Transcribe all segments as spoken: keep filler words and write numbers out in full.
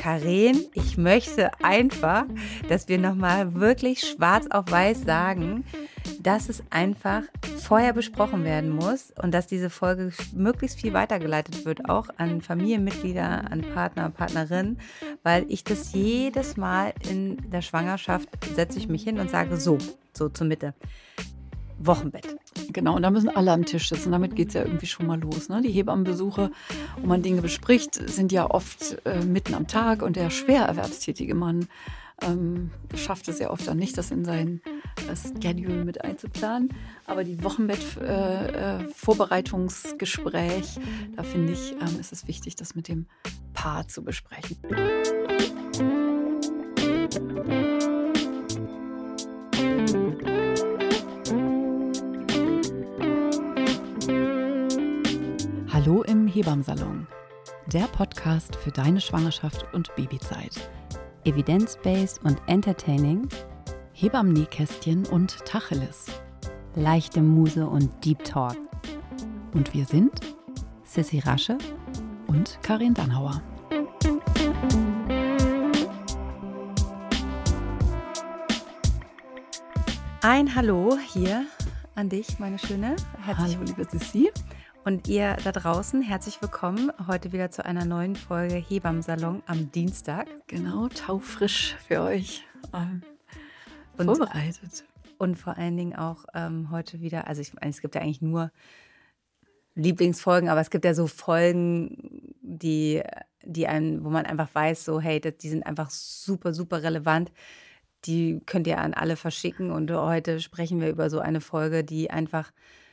Karin, ich möchte einfach, dass wir nochmal wirklich schwarz auf weiß sagen, dass es einfach vorher besprochen werden muss und dass diese Folge möglichst viel weitergeleitet wird, auch an Familienmitglieder, an Partner, Partnerinnen, weil ich das jedes Mal in der Schwangerschaft setze ich mich hin und sage so, so zur Mitte. Wochenbett. Genau, und da müssen alle am Tisch sitzen. Damit geht es ja irgendwie schon mal los. Ne? Die Hebammenbesuche, wo man Dinge bespricht, sind ja oft äh, mitten am Tag. Und der schwer erwerbstätige Mann ähm, schafft es ja oft dann nicht, das in sein äh, Schedule mit einzuplanen. Aber die Wochenbett-Vorbereitungsgespräch, äh, äh, da finde ich, ähm, ist es wichtig, das mit dem Paar zu besprechen. Hallo im Hebammensalon, der Podcast für deine Schwangerschaft und Babyzeit. Evidence-based und entertaining, Hebammen-Nähkästchen und Tacheles, leichte Muse und Deep Talk. Und wir sind Sissi Rasche und Karin Dannhauer. Ein Hallo hier an dich, meine Schöne. Herzlich Hallo, liebe Sissi. Und ihr da draußen, herzlich willkommen heute wieder zu einer neuen Folge Hebammensalon am Dienstag. Genau, taufrisch für euch ähm, und, vorbereitet. Und vor allen Dingen auch ähm, heute wieder, also ich meine, es gibt ja eigentlich nur Lieblingsfolgen, aber es gibt ja so Folgen, die, die einen, wo man einfach weiß, so hey, das, die sind einfach super, super relevant. Die könnt ihr an alle verschicken und heute sprechen wir über so eine Folge, die einfach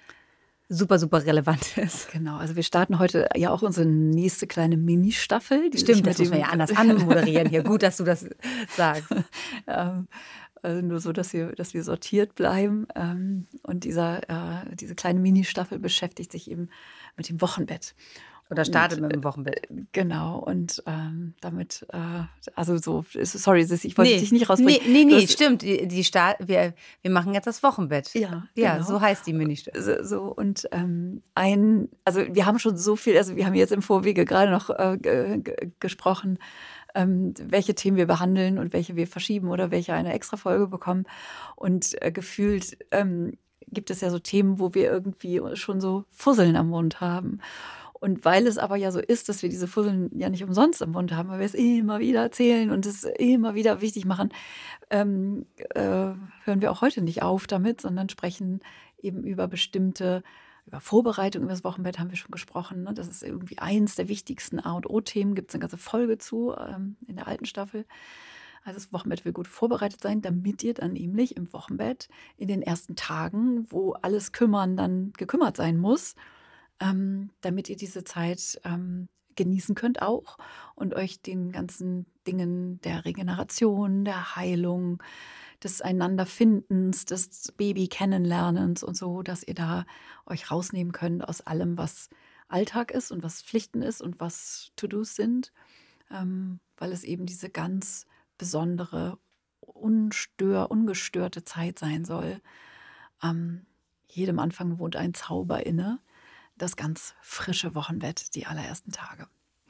super, super relevant ist. Genau, also wir starten heute ja auch unsere nächste kleine Mini-Staffel. Stimmt, das müssen wir ja anders anmoderieren hier. Gut, dass du das sagst. ähm, also nur so, dass wir, dass wir sortiert bleiben. Ähm, und dieser, äh, diese kleine Mini-Staffel beschäftigt sich eben mit dem Wochenbett. Oder startet und, mit dem Wochenbett. Genau, und ähm, damit, äh, also so, sorry, Sissi, ich wollte nee, dich nicht rausbringen. Nee, nee, nee stimmt, die, die Start, wir, wir machen jetzt das Wochenbett. Ja, ja genau. So heißt die Mini-Staffel. So, so, und ähm, ein, also wir haben schon so viel, also wir haben jetzt im Vorwege gerade noch äh, g- g- gesprochen, ähm, welche Themen wir behandeln und welche wir verschieben oder welche eine extra Folge bekommen. Und äh, gefühlt ähm, gibt es ja so Themen, wo wir irgendwie schon so Fusseln am Mund haben. Und weil es aber ja so ist, dass wir diese Fusseln ja nicht umsonst im Mund haben, weil wir es immer wieder erzählen und es immer wieder wichtig machen, ähm, äh, hören wir auch heute nicht auf damit, sondern sprechen eben über bestimmte, über Vorbereitung, über das Wochenbett haben wir schon gesprochen. Ne? Das ist irgendwie eins der wichtigsten A und O-Themen, gibt es eine ganze Folge zu ähm, in der alten Staffel. Also das Wochenbett will gut vorbereitet sein, damit ihr dann nämlich im Wochenbett in den ersten Tagen, wo alles Kümmern dann gekümmert sein muss, Ähm, damit ihr diese Zeit ähm, genießen könnt auch und euch den ganzen Dingen der Regeneration, der Heilung, des Einanderfindens, des Baby-Kennenlernens und so, dass ihr da euch rausnehmen könnt aus allem, was Alltag ist und was Pflichten ist und was To-Dos sind, ähm, weil es eben diese ganz besondere, unstör, ungestörte Zeit sein soll. Ähm, jedem Anfang wohnt ein Zauber inne. Das ganz frische Wochenbett, die allerersten Tage.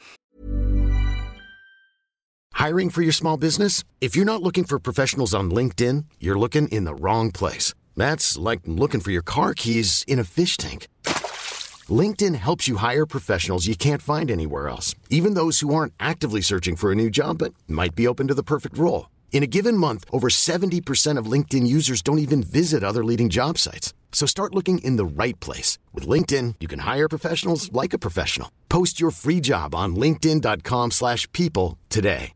Hiring for your small business? If you're not looking for professionals on LinkedIn, you're looking in the wrong place. That's like looking for your car keys in a fish tank. LinkedIn helps you hire professionals you can't find anywhere else, even those who aren't actively searching for a new job but might be open to the perfect role. In a given month, over seventy percent of LinkedIn users don't even visit other leading job sites. So start looking in the right place. With LinkedIn, you can hire professionals like a professional. Post your free job on linkedin dot com slash people today.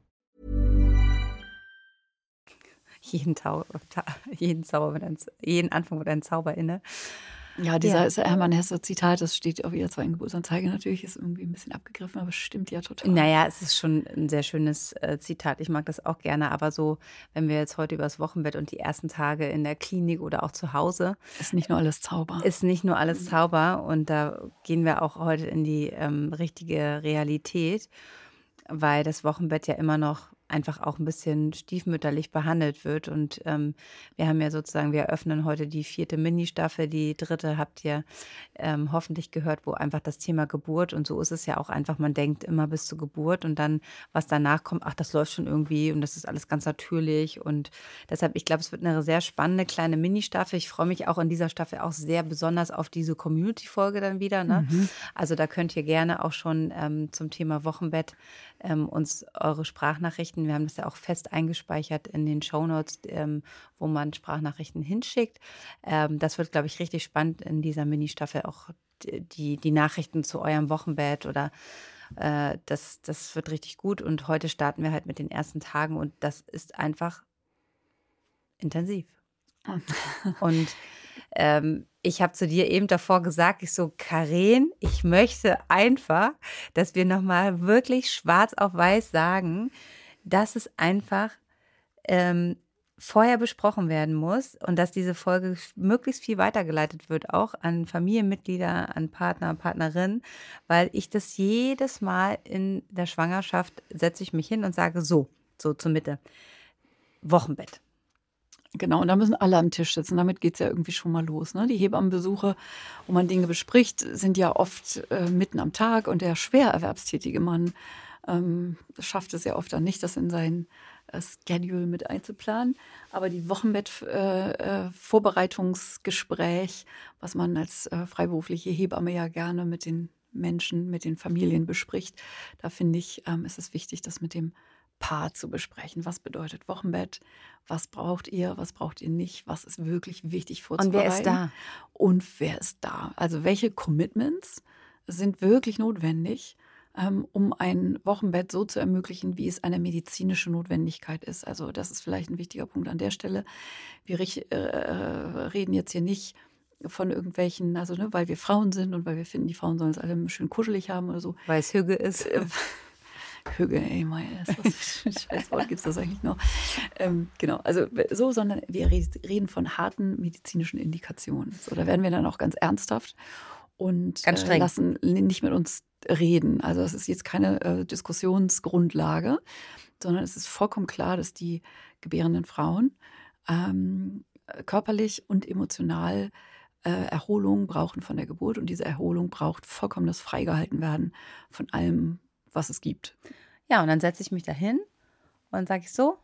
Jeden, Tau, jeden, Zauber mit ein, jeden Anfang mit einem Zauber inne. Ja, dieser ja. Hermann Hesse-Zitat, das steht auf jeder zweiten Geburtsanzeige natürlich, ist irgendwie ein bisschen abgegriffen, aber es stimmt ja total. Naja, es ist schon ein sehr schönes äh, Zitat. Ich mag das auch gerne, aber so, wenn wir jetzt heute über das Wochenbett und die ersten Tage in der Klinik oder auch zu Hause. Ist nicht nur alles Zauber. Ist nicht nur alles Zauber und da gehen wir auch heute in die ähm, richtige Realität, weil das Wochenbett ja immer noch einfach auch ein bisschen stiefmütterlich behandelt wird. Und ähm, wir haben ja sozusagen, wir eröffnen heute die vierte Ministaffel, die dritte habt ihr ähm, hoffentlich gehört, wo einfach das Thema Geburt, und so ist es ja auch einfach, man denkt immer bis zur Geburt und dann, was danach kommt, ach, das läuft schon irgendwie und das ist alles ganz natürlich. Und deshalb, ich glaube, es wird eine sehr spannende kleine Ministaffel. Ich freue mich auch in dieser Staffel auch sehr besonders auf diese Community-Folge dann wieder. Ne? Mhm. Also da könnt ihr gerne auch schon ähm, zum Thema Wochenbett ähm, uns eure Sprachnachrichten, wir haben das ja auch fest eingespeichert in den Shownotes, ähm, wo man Sprachnachrichten hinschickt. Ähm, das wird, glaube ich, richtig spannend in dieser Ministaffel, auch die, die Nachrichten zu eurem Wochenbett oder äh, das, das wird richtig gut. Und heute starten wir halt mit den ersten Tagen und das ist einfach intensiv. Und ähm, ich habe zu dir eben davor gesagt, ich so, Karen, ich möchte einfach, dass wir nochmal wirklich schwarz auf weiß sagen, dass es einfach ähm, vorher besprochen werden muss und dass diese Folge möglichst viel weitergeleitet wird, auch an Familienmitglieder, an Partner, Partnerinnen, weil ich das jedes Mal in der Schwangerschaft setze ich mich hin und sage so, so zur Mitte, Wochenbett. Genau, und da müssen alle am Tisch sitzen. Damit geht es ja irgendwie schon mal los. Ne? Die Hebammenbesuche, wo man Dinge bespricht, sind ja oft äh, mitten am Tag. Und der schwer erwerbstätige Mann ähm, schafft es ja oft dann nicht, das in sein äh, Schedule mit einzuplanen. Aber die Wochenbett-Vorbereitungsgespräch, äh, äh, was man als äh, freiberufliche Hebamme ja gerne mit den Menschen, mit den Familien bespricht, da finde ich, ähm, ist es wichtig, das mit dem Paar zu besprechen. Was bedeutet Wochenbett? Was braucht ihr? Was braucht ihr nicht? Was ist wirklich wichtig vorzubereiten? Und wer ist da? Und wer ist da? Also welche Commitments sind wirklich notwendig, ähm, um ein Wochenbett so zu ermöglichen, wie es eine medizinische Notwendigkeit ist? Also das ist vielleicht ein wichtiger Punkt an der Stelle. Wir äh, reden jetzt hier nicht von irgendwelchen, also ne, weil wir Frauen sind und weil wir finden, die Frauen sollen es alle schön kuschelig haben oder so. Weil es Hüge ist. Hüge, ey, mein, was scheiß Wort gibt es das eigentlich noch? Ähm, genau, also so, sondern wir reden von harten medizinischen Indikationen. So, da werden wir dann auch ganz ernsthaft und ganz äh, lassen nicht mit uns reden. Also das ist jetzt keine äh, Diskussionsgrundlage, sondern es ist vollkommen klar, dass die gebärenden Frauen ähm, körperlich und emotional äh, Erholung brauchen von der Geburt und diese Erholung braucht vollkommenes Freigehalten werden von allem, was es gibt. Ja, und dann setze ich mich da hin und sage ich so,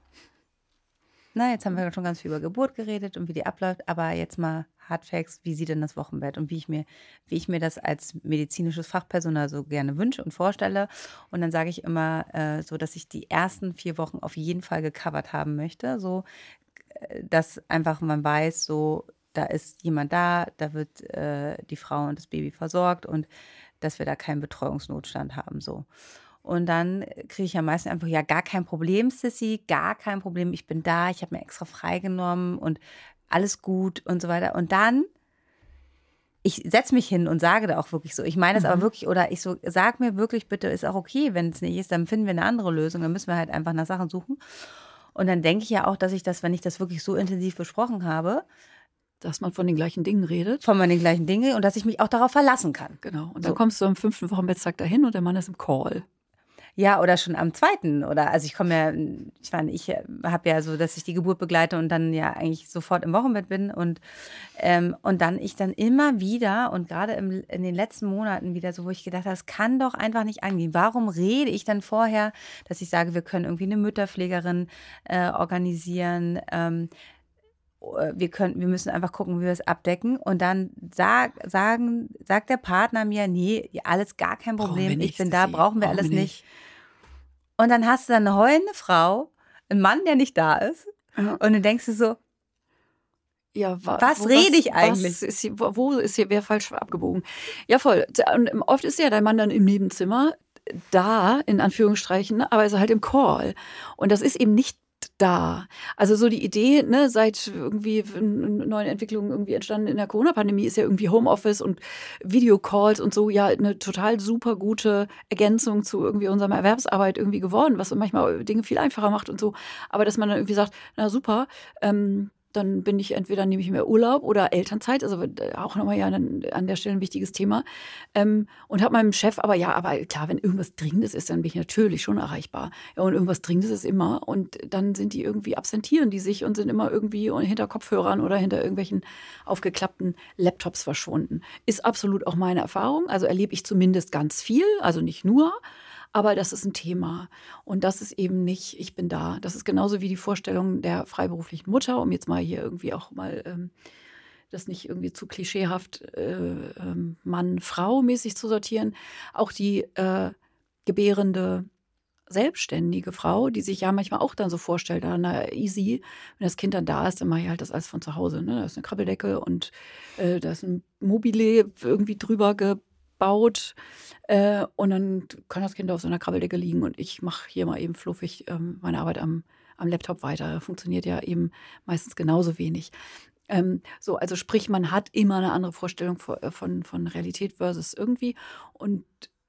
na, jetzt haben wir schon ganz viel über Geburt geredet und wie die abläuft, aber jetzt mal Hardfacts, wie sieht denn das Wochenbett und wie ich mir, wie ich mir das als medizinisches Fachpersonal so gerne wünsche und vorstelle. Und dann sage ich immer äh, so, dass ich die ersten vier Wochen auf jeden Fall gecovert haben möchte, so, dass einfach man weiß, so, da ist jemand da, da wird äh, die Frau und das Baby versorgt und dass wir da keinen Betreuungsnotstand haben, so. Und dann kriege ich ja meistens einfach, ja, gar kein Problem, Sissy, gar kein Problem, ich bin da, ich habe mir extra freigenommen und alles gut und so weiter. Und dann, ich setze mich hin und sage da auch wirklich so, ich meine es mhm. aber wirklich, oder ich so, sag mir wirklich bitte, ist auch okay, wenn es nicht ist, dann finden wir eine andere Lösung, dann müssen wir halt einfach nach Sachen suchen. Und dann denke ich ja auch, dass ich das, wenn ich das wirklich so intensiv besprochen habe, dass man von den gleichen Dingen redet. Von den gleichen Dingen und dass ich mich auch darauf verlassen kann. Genau. Und dann so. Kommst du am fünften Wochenbettstag dahin und der Mann ist im Call. Ja, oder schon am zweiten. Oder, also ich komme ja, ich meine, ich habe ja so, dass ich die Geburt begleite und dann ja eigentlich sofort im Wochenbett bin. Und, ähm, und dann ich dann immer wieder und gerade im, in den letzten Monaten wieder so, wo ich gedacht habe, das kann doch einfach nicht angehen. Warum rede ich dann vorher, dass ich sage, wir können irgendwie eine Mütterpflegerin äh, organisieren, ähm, wir können, wir müssen einfach gucken, wie wir es abdecken. Und dann sag, sagen, sagt der Partner mir, nee, alles gar kein Problem, nicht, ich bin da, brauchen wir alles nicht. nicht. Und dann hast du dann eine heulende Frau, einen Mann, der nicht da ist. Ja. Und dann denkst du so, ja, wa- was wo, rede was, ich eigentlich? Was ist hier, wo ist hier wer falsch abgebogen? Ja, voll. Und oft ist ja dein Mann dann im Nebenzimmer da, in Anführungsstrichen, aber ist halt im Call. Und das ist eben nicht da. Also so die Idee, ne, seit irgendwie neuen Entwicklungen irgendwie entstanden in der Corona-Pandemie, ist ja irgendwie Homeoffice und Videocalls und so ja eine total super gute Ergänzung zu irgendwie unserer Erwerbsarbeit irgendwie geworden, was manchmal Dinge viel einfacher macht und so. Aber dass man dann irgendwie sagt, na super, ähm, dann bin ich entweder nehme ich mir Urlaub oder Elternzeit, also auch nochmal ja an, an der Stelle ein wichtiges Thema. Ähm, und habe meinem Chef aber, ja, aber klar, wenn irgendwas Dringendes ist, dann bin ich natürlich schon erreichbar. Ja, und irgendwas Dringendes ist immer. Und dann sind die irgendwie, absentieren die sich und sind immer irgendwie hinter Kopfhörern oder hinter irgendwelchen aufgeklappten Laptops verschwunden. Ist absolut auch meine Erfahrung. Also erlebe ich zumindest ganz viel, also nicht nur. Aber das ist ein Thema. Und das ist eben nicht, ich bin da. Das ist genauso wie die Vorstellung der freiberuflichen Mutter, um jetzt mal hier irgendwie auch mal ähm, das nicht irgendwie zu klischeehaft äh, ähm, Mann-Frau-mäßig zu sortieren. Auch die äh, gebärende selbstständige Frau, die sich ja manchmal auch dann so vorstellt, ah, na easy, wenn das Kind dann da ist, dann mache ich halt das alles von zu Hause. Ne? Da ist eine Krabbeldecke und äh, da ist ein Mobile irgendwie drüber gebaut. baut äh, und dann kann das Kind auf so einer Krabbeldecke liegen und ich mache hier mal eben fluffig ähm, meine Arbeit am, am Laptop weiter. Funktioniert ja eben meistens genauso wenig. Ähm, so, also sprich, man hat immer eine andere Vorstellung von, von, von Realität versus irgendwie und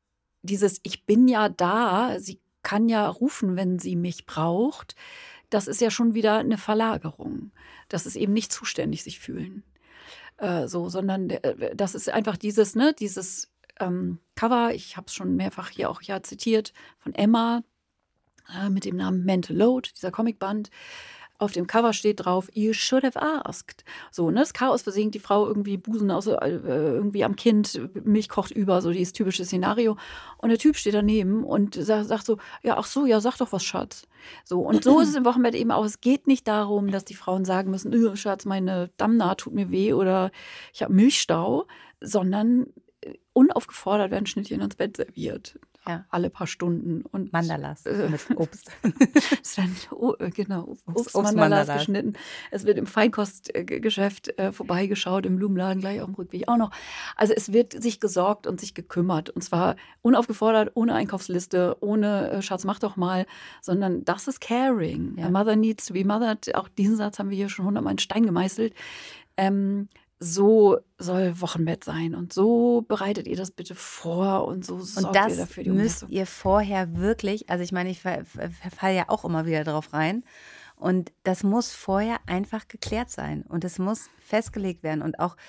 dieses Ich bin ja da, sie kann ja rufen, wenn sie mich braucht, das ist ja schon wieder eine Verlagerung. Das ist eben nicht zuständig sich fühlen. Äh, so, sondern äh, das ist einfach dieses, ne, dieses Ähm, Cover, ich habe es schon mehrfach hier auch ja zitiert, von Emma äh, mit dem Namen Mental Load, dieser Comicband. Auf dem Cover steht drauf, you should have asked. So, ne, das Chaos versinkt, die Frau irgendwie Busen aus, äh, irgendwie am Kind, Milch kocht über, so dieses typische Szenario. Und der Typ steht daneben und sagt, sagt so, ja, ach so, ja, sag doch was, Schatz. So, und so ist es im Wochenbett eben auch. Es geht nicht darum, dass die Frauen sagen müssen, äh, Schatz, meine Dammnaht tut mir weh oder ich habe Milchstau, sondern unaufgefordert werden Schnittchen ans Bett serviert. Ja. Alle paar Stunden. Und Mandalas äh, mit Obst. Es werden, oh, genau, Obstmandalas Obst geschnitten. Es wird im Feinkostgeschäft äh, vorbeigeschaut, im Blumenladen gleich auf dem Rückweg auch noch. Also es wird sich gesorgt und sich gekümmert. Und zwar unaufgefordert, ohne Einkaufsliste, ohne äh, Schatz, mach doch mal, sondern das ist Caring. Ja. A mother needs to be mothered. Auch diesen Satz haben wir hier schon hundertmal in Stein gemeißelt. Ähm, So soll Wochenbett sein und so bereitet ihr das bitte vor und so sorgt ihr dafür die Umsetzung. Und das müsst ihr vorher wirklich, also ich meine, ich verfalle ja auch immer wieder drauf rein und das muss vorher einfach geklärt sein und es muss festgelegt werden und auch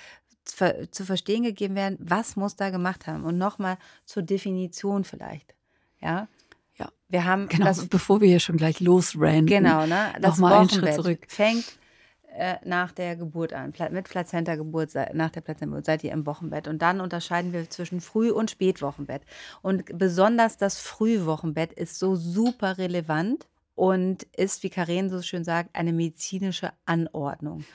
zu verstehen gegeben werden, was muss da gemacht haben und nochmal zur Definition vielleicht, ja. Ja, wir haben genau, das, bevor wir hier schon gleich losrennen. Genau, ne, das nochmal einen Schritt zurück. Fängt nach der Geburt an, mit Plazenta-Geburt, nach der Plazenta-Geburt seid ihr im Wochenbett. Und dann unterscheiden wir zwischen Früh- und Spätwochenbett. Und besonders das Frühwochenbett ist so super relevant und ist, wie Karen so schön sagt, eine medizinische Anordnung.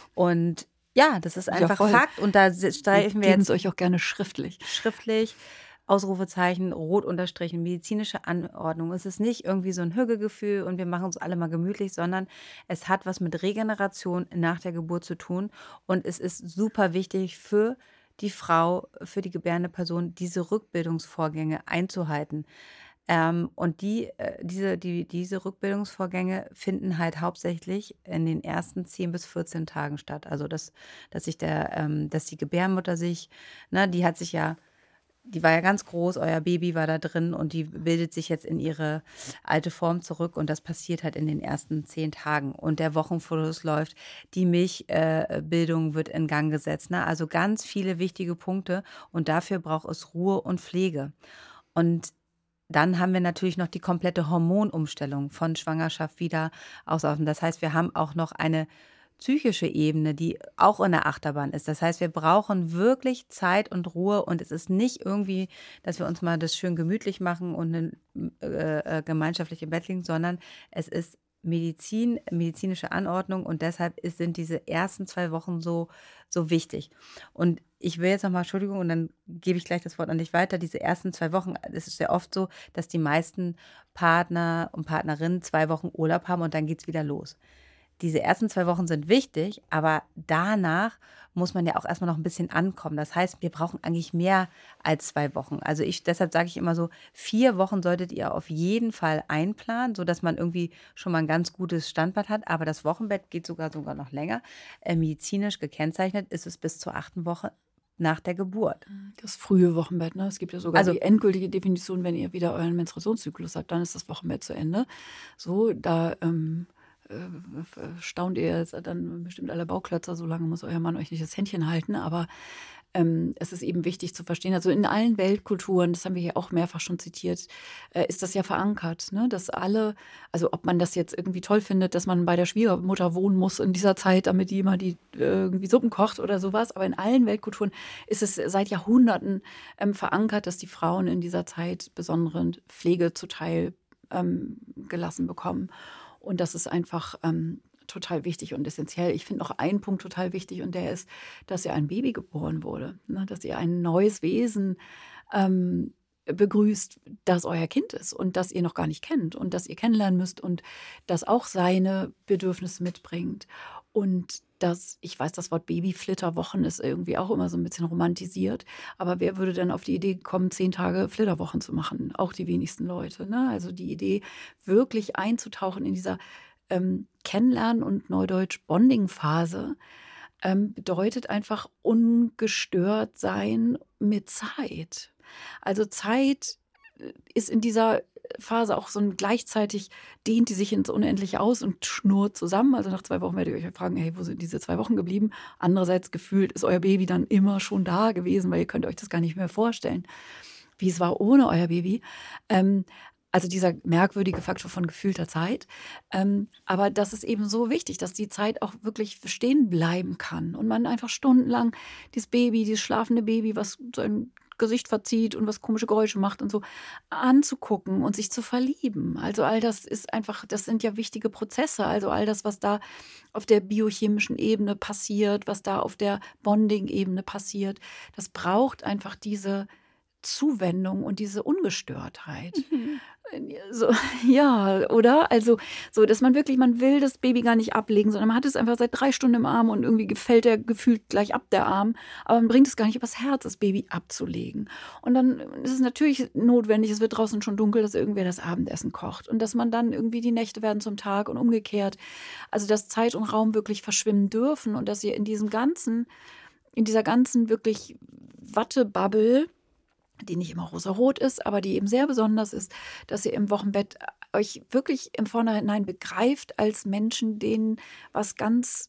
Und ja, das ist einfach ja, Fakt. Und da streifen wir, wir jetzt es euch auch gerne schriftlich. Schriftlich. Ausrufezeichen, rot unterstrichen, medizinische Anordnung. Es ist nicht irgendwie so ein Hügelgefühl und wir machen uns alle mal gemütlich, sondern es hat was mit Regeneration nach der Geburt zu tun und es ist super wichtig für die Frau, für die gebärende Person, diese Rückbildungsvorgänge einzuhalten. Ähm, und die, äh, diese, die, diese Rückbildungsvorgänge finden halt hauptsächlich in den ersten zehn bis vierzehn Tagen statt. Also dass, dass sich der, ähm, dass die Gebärmutter sich, ne, die hat sich ja Die war ja ganz groß, euer Baby war da drin und die bildet sich jetzt in ihre alte Form zurück und das passiert halt in den ersten zehn Tagen. Und der Wochenfluss läuft, die Milchbildung äh, wird in Gang gesetzt. Ne? Also ganz viele wichtige Punkte und dafür braucht es Ruhe und Pflege. Und dann haben wir natürlich noch die komplette Hormonumstellung von Schwangerschaft wieder auslaufen. Das heißt, wir haben auch noch eine psychische Ebene, die auch in der Achterbahn ist. Das heißt, wir brauchen wirklich Zeit und Ruhe und es ist nicht irgendwie, dass wir uns mal das schön gemütlich machen und eine, äh, gemeinschaftlich im Bett liegen, sondern es ist Medizin, medizinische Anordnung und deshalb ist, sind diese ersten zwei Wochen so, so wichtig. Und ich will jetzt nochmal, Entschuldigung, und dann gebe ich gleich das Wort an dich weiter, diese ersten zwei Wochen, es ist sehr oft so, dass die meisten Partner und Partnerinnen zwei Wochen Urlaub haben und dann geht es wieder los. Diese ersten zwei Wochen sind wichtig, aber danach muss man ja auch erstmal noch ein bisschen ankommen. Das heißt, wir brauchen eigentlich mehr als zwei Wochen. Also ich, deshalb sage ich immer so, vier Wochen solltet ihr auf jeden Fall einplanen, sodass man irgendwie schon mal ein ganz gutes Standbett hat. Aber das Wochenbett geht sogar sogar noch länger. Äh, medizinisch gekennzeichnet ist es bis zur achten Woche nach der Geburt. Das frühe Wochenbett, ne? Es gibt ja sogar also, die endgültige Definition, wenn ihr wieder euren Menstruationszyklus habt, dann ist das Wochenbett zu Ende. So, da ähm äh, staunt ihr jetzt dann bestimmt alle Bauklötzer, so lange muss euer Mann euch nicht das Händchen halten, aber ähm, es ist eben wichtig zu verstehen, also in allen Weltkulturen, das haben wir hier auch mehrfach schon zitiert, äh, ist das ja verankert, ne? Dass alle, also ob man das jetzt irgendwie toll findet, dass man bei der Schwiegermutter wohnen muss in dieser Zeit, damit die immer die äh, irgendwie Suppen kocht oder sowas, aber in allen Weltkulturen ist es seit Jahrhunderten ähm, verankert, dass die Frauen in dieser Zeit besondere Pflege zuteil ähm, gelassen bekommen. Und das ist einfach ähm, total wichtig und essentiell. Ich finde noch einen Punkt total wichtig und der ist, dass ihr ein Baby geboren wurde, ne? Dass ihr ein neues Wesen ähm, begrüßt, das euer Kind ist und das ihr noch gar nicht kennt und das ihr kennenlernen müsst und das auch seine Bedürfnisse mitbringt. Und das, ich weiß, das Wort Babyflitterwochen ist irgendwie auch immer so ein bisschen romantisiert, aber wer würde denn auf die Idee kommen, zehn Tage Flitterwochen zu machen? Auch die wenigsten Leute, ne? Also die Idee, wirklich einzutauchen in dieser ähm, Kennenlernen- und Neudeutsch Bonding-Phase, ähm, bedeutet einfach ungestört sein mit Zeit. Also Zeit ist in dieser Phase auch so ein gleichzeitig dehnt die sich ins Unendliche aus und schnurrt zusammen. Also nach zwei Wochen werdet ihr euch fragen, hey, wo sind diese zwei Wochen geblieben? Andererseits gefühlt ist euer Baby dann immer schon da gewesen, weil ihr könnt euch das gar nicht mehr vorstellen, wie es war ohne euer Baby. Ähm, also dieser merkwürdige Faktor von gefühlter Zeit. Ähm, aber das ist eben so wichtig, dass die Zeit auch wirklich stehen bleiben kann und man einfach stundenlang dieses Baby, dieses schlafende Baby, was sein Gesicht verzieht und was komische Geräusche macht und so, anzugucken und sich zu verlieben. Also all das ist einfach, das sind ja wichtige Prozesse. Also all das, was da auf der biochemischen Ebene passiert, was da auf der Bonding-Ebene passiert, das braucht einfach diese Zuwendung und diese Ungestörtheit. Mhm. So, ja, oder? Also, so, dass man wirklich, man will das Baby gar nicht ablegen, sondern man hat es einfach seit drei Stunden im Arm und irgendwie gefällt der gefühlt gleich ab, der Arm. Aber man bringt es gar nicht übers Herz, das Baby abzulegen. Und dann ist es natürlich notwendig, es wird draußen schon dunkel, dass irgendwer das Abendessen kocht. Und dass man dann irgendwie die Nächte werden zum Tag und umgekehrt. Also, dass Zeit und Raum wirklich verschwimmen dürfen und dass ihr in diesem ganzen, in dieser ganzen wirklich Wattebubble, die nicht immer rosarot ist, aber die eben sehr besonders ist, dass ihr im Wochenbett euch wirklich im Vorhinein begreift als Menschen, denen was ganz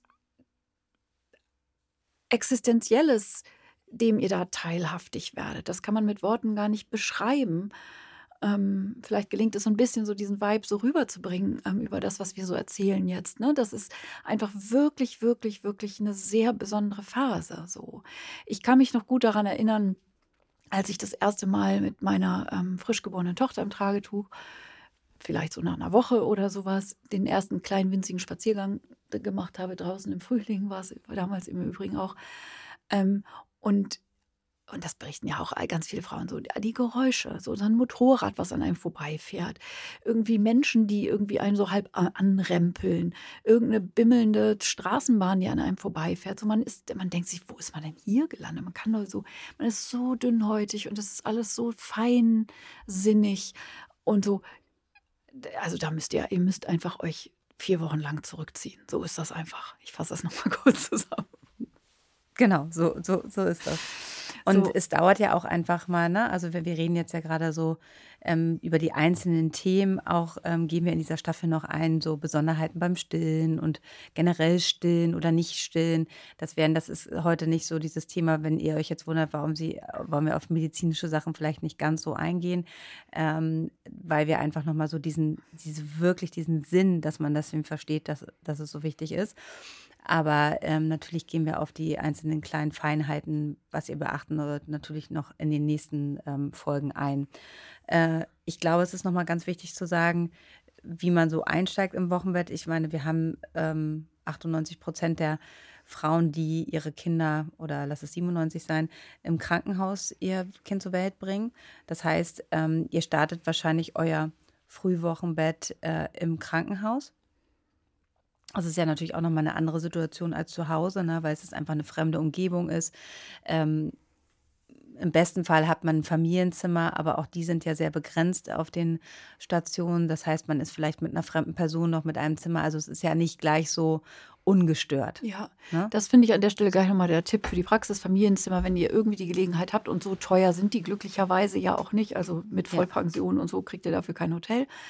Existenzielles, dem ihr da teilhaftig werdet. Das kann man mit Worten gar nicht beschreiben. Ähm, vielleicht gelingt es so ein bisschen, so diesen Vibe so rüberzubringen ähm, über das, was wir so erzählen jetzt. Ne? Das ist einfach wirklich, wirklich, wirklich eine sehr besondere Phase. So. Ich kann mich noch gut daran erinnern, als ich das erste Mal mit meiner ähm, frisch geborenen Tochter im Tragetuch, vielleicht so nach einer Woche oder sowas, den ersten kleinen winzigen Spaziergang gemacht habe, draußen im Frühling war es damals im Übrigen auch. Ähm, und, und das berichten ja auch ganz viele Frauen so, die Geräusche, so ein Motorrad, was an einem vorbeifährt, irgendwie Menschen, die irgendwie einen so halb anrempeln, irgendeine bimmelnde Straßenbahn, die an einem vorbeifährt. So man ist, man denkt sich, wo ist man denn hier gelandet? Man kann doch so, man ist so dünnhäutig und das ist alles so feinsinnig und so. Also da müsst ihr, ihr müsst einfach euch vier Wochen lang zurückziehen. So ist das einfach. Ich fasse das nochmal kurz zusammen. Genau, so, so, so ist das. Und So. es dauert ja auch einfach mal, ne? Also wir, wir reden jetzt ja gerade so ähm, über die einzelnen Themen. Auch ähm, gehen wir in dieser Staffel noch ein, so Besonderheiten beim Stillen und generell Stillen oder nicht Stillen. Das wären, das ist heute nicht so dieses Thema, wenn ihr euch jetzt wundert, warum sie, warum wir auf medizinische Sachen vielleicht nicht ganz so eingehen, ähm, weil wir einfach nochmal so diesen, diese wirklich diesen Sinn, dass man das eben versteht, dass, dass es so wichtig ist. Aber ähm, natürlich gehen wir auf die einzelnen kleinen Feinheiten, was ihr beachten sollt, natürlich noch in den nächsten ähm, Folgen ein. Äh, ich glaube, es ist nochmal ganz wichtig zu sagen, wie man so einsteigt im Wochenbett. Ich meine, wir haben ähm, achtundneunzig Prozent der Frauen, die ihre Kinder, oder lass es siebenundneunzig sein, im Krankenhaus ihr Kind zur Welt bringen. Das heißt, ähm, ihr startet wahrscheinlich euer Frühwochenbett äh, im Krankenhaus. Das ist ja natürlich auch nochmal eine andere Situation als zu Hause, ne, weil es einfach eine fremde Umgebung ist. Ähm, im besten Fall hat man ein Familienzimmer, aber auch die sind ja sehr begrenzt auf den Stationen. Das heißt, man ist vielleicht mit einer fremden Person noch mit einem Zimmer. Also es ist ja nicht gleich so ungestört. Ja, ne? Das finde ich an der Stelle gleich nochmal der Tipp für die Praxis Familienzimmer, wenn ihr irgendwie die Gelegenheit habt, und so teuer sind die glücklicherweise ja auch nicht, also mit Vollpension und so kriegt ihr dafür kein Hotel.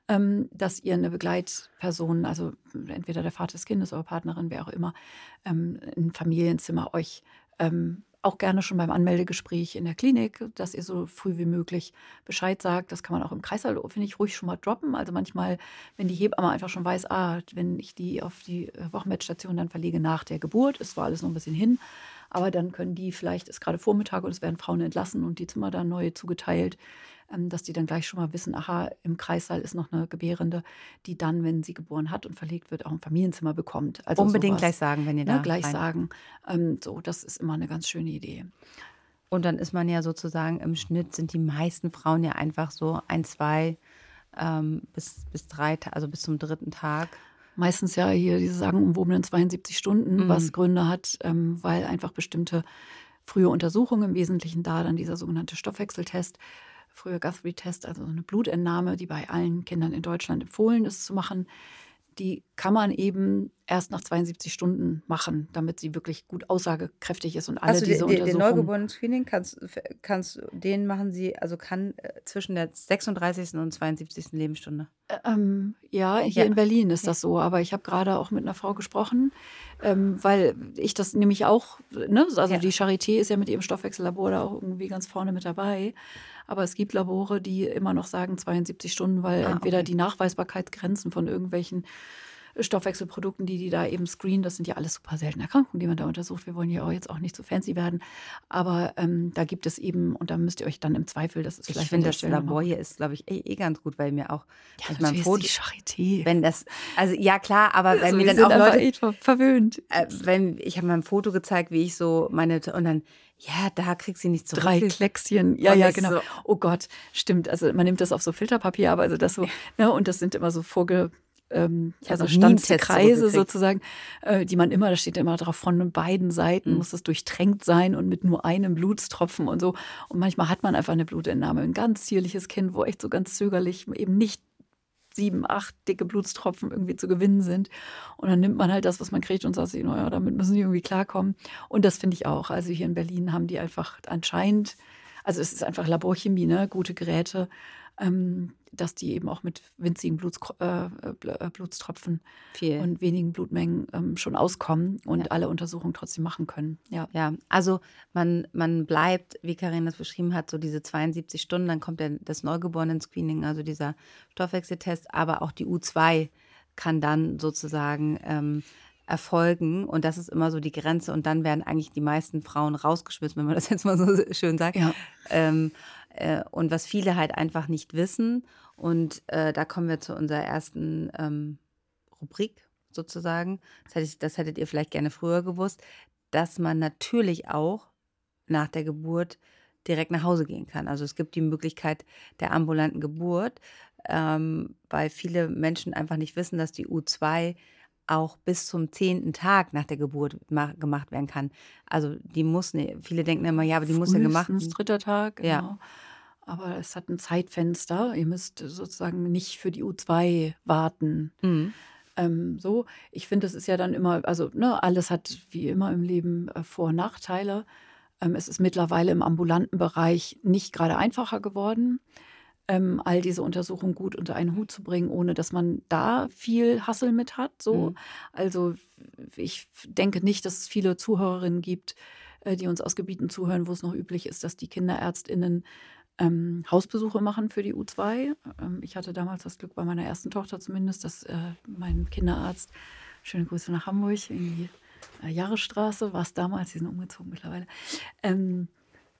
ähm, dass ihr eine Begleitperson, also entweder der Vater des Kindes oder Partnerin, wer auch immer, ähm, ein Familienzimmer euch ähm, auch gerne schon beim Anmeldegespräch in der Klinik, dass ihr so früh wie möglich Bescheid sagt. Das kann man auch im Kreißsaal, finde ich, ruhig schon mal droppen. Also manchmal, wenn die Hebamme einfach schon weiß, ah, wenn ich die auf die Wochenbettstation dann verlege nach der Geburt, ist zwar alles noch ein bisschen hin, aber dann können die, vielleicht ist gerade Vormittag und es werden Frauen entlassen und die Zimmer dann neu zugeteilt, dass die dann gleich schon mal wissen, aha, im Kreissaal ist noch eine Gebärende, die dann, wenn sie geboren hat und verlegt wird, auch ein Familienzimmer bekommt. Also Unbedingt sowas, gleich sagen, wenn ihr ne, da gleich rein- sagen. Ähm, so, das ist immer eine ganz schöne Idee. Und dann ist man ja sozusagen im Schnitt, sind die meisten Frauen ja einfach so ein, zwei ähm, bis, bis drei, Ta- also bis zum dritten Tag. Meistens ja hier diese sagenumwobenen zweiundsiebzig Stunden, Mhm. was Gründe hat, ähm, weil einfach bestimmte frühe Untersuchungen, im Wesentlichen da dann dieser sogenannte Stoffwechseltest, früher Guthrie-Test, also eine Blutentnahme, die bei allen Kindern in Deutschland empfohlen ist zu machen, die kann man eben erst nach zweiundsiebzig Stunden machen, damit sie wirklich gut aussagekräftig ist und alle Also diese den, den, den Untersuchungen. Neugeborenen-Screening kannst, kannst den machen sie, also kann äh, zwischen der sechsunddreißigsten und zweiundsiebzigsten Lebensstunde. Ähm, ja, hier Ja. in Berlin ist das so, aber ich habe gerade auch mit einer Frau gesprochen, ähm, weil ich das nämlich auch, ne, also Ja. die Charité ist ja mit ihrem Stoffwechsellabor da auch irgendwie ganz vorne mit dabei, aber es gibt Labore, die immer noch sagen zweiundsiebzig Stunden, weil Ah, entweder okay. die Nachweisbarkeitsgrenzen von irgendwelchen Stoffwechselprodukten, die die da eben screenen, das sind ja alles super seltene Erkrankungen, die man da untersucht. Wir wollen ja auch jetzt auch nicht zu fancy werden, aber ähm, da gibt es eben, und da müsst ihr euch dann im Zweifel, das ist Ich vielleicht an finde, der das Stelle noch Labor mal- hier ist, glaube ich, eh, eh ganz gut, weil mir auch ja, manchmal ein natürlich Foto, ist die Charité. wenn das, also ja klar, aber wenn Also, mir wir dann sind auch einfach Leute, echt ver- verwöhnt. äh, wenn ich habe mal ein Foto gezeigt, wie ich so meine, und dann, ja, da kriegst du nicht zurück. Drei Kleckschen, ja, Und ja, ich genau. so- Oh Gott, stimmt. Also man nimmt das auf so Filterpapier, aber also das so, ne, und das sind immer so vorge, ähm, Ich hab also noch nie einen Test Stanzkreise zurückgekriegt. sozusagen, äh, die man immer, da steht immer drauf, von beiden Seiten Mhm. muss es durchtränkt sein und mit nur einem Blutstropfen und so. Und manchmal hat man einfach eine Blutentnahme, ein ganz zierliches Kind, wo echt so ganz zögerlich eben nicht sieben, acht dicke Blutstropfen irgendwie zu gewinnen sind. Und dann nimmt man halt das, was man kriegt und sagt sich, naja, damit müssen die irgendwie klarkommen. Und das finde ich auch. Also hier in Berlin haben die einfach anscheinend, also es ist einfach Laborchemie, ne, gute Geräte, ähm, dass die eben auch mit winzigen Bluts, äh, Bl- äh, Blutstropfen Viel. und wenigen Blutmengen ähm, schon auskommen und Ja. alle Untersuchungen trotzdem machen können. Ja. Ja, also man, man bleibt, wie Karin das beschrieben hat, so diese zweiundsiebzig Stunden, dann kommt der, das Neugeborenen-Screening, also dieser Stoffwechseltest, aber auch die U zwei kann dann sozusagen ähm, erfolgen und das ist immer so die Grenze und dann werden eigentlich die meisten Frauen rausgeschmissen, wenn man das jetzt mal so schön sagt. Ja. Ähm, äh, und was viele halt einfach nicht wissen und äh, da kommen wir zu unserer ersten ähm, Rubrik sozusagen, das, hätte ich, das hättet ihr vielleicht gerne früher gewusst, dass man natürlich auch nach der Geburt direkt nach Hause gehen kann. Also es gibt die Möglichkeit der ambulanten Geburt, ähm, weil viele Menschen einfach nicht wissen, dass die U zwei auch bis zum zehnten Tag nach der Geburt ma- gemacht werden kann. Also die muss, ne, viele denken immer, ja, aber die muss ja gemacht Frühestens werden. dritter Tag, genau. Ja. Aber es hat ein Zeitfenster. Ihr müsst sozusagen nicht für die U zwei warten. Mhm. Ähm, so, ich finde, das ist ja dann immer, also ne, alles hat wie immer im Leben äh, Vor- und Nachteile. Ähm, es ist mittlerweile im ambulanten Bereich nicht gerade einfacher geworden, ähm, all diese Untersuchungen gut unter einen Hut zu bringen, ohne dass man da viel Hassel mit hat. So. Mhm. Also ich denke nicht, dass es viele Zuhörerinnen gibt, äh, die uns aus Gebieten zuhören, wo es noch üblich ist, dass die KinderärztInnen ähm, Hausbesuche machen für die U zwei. Ähm, ich hatte damals das Glück bei meiner ersten Tochter zumindest, dass äh, mein Kinderarzt, schöne Grüße nach Hamburg, in die äh, Jahresstraße, war es damals, die sind umgezogen mittlerweile, ähm,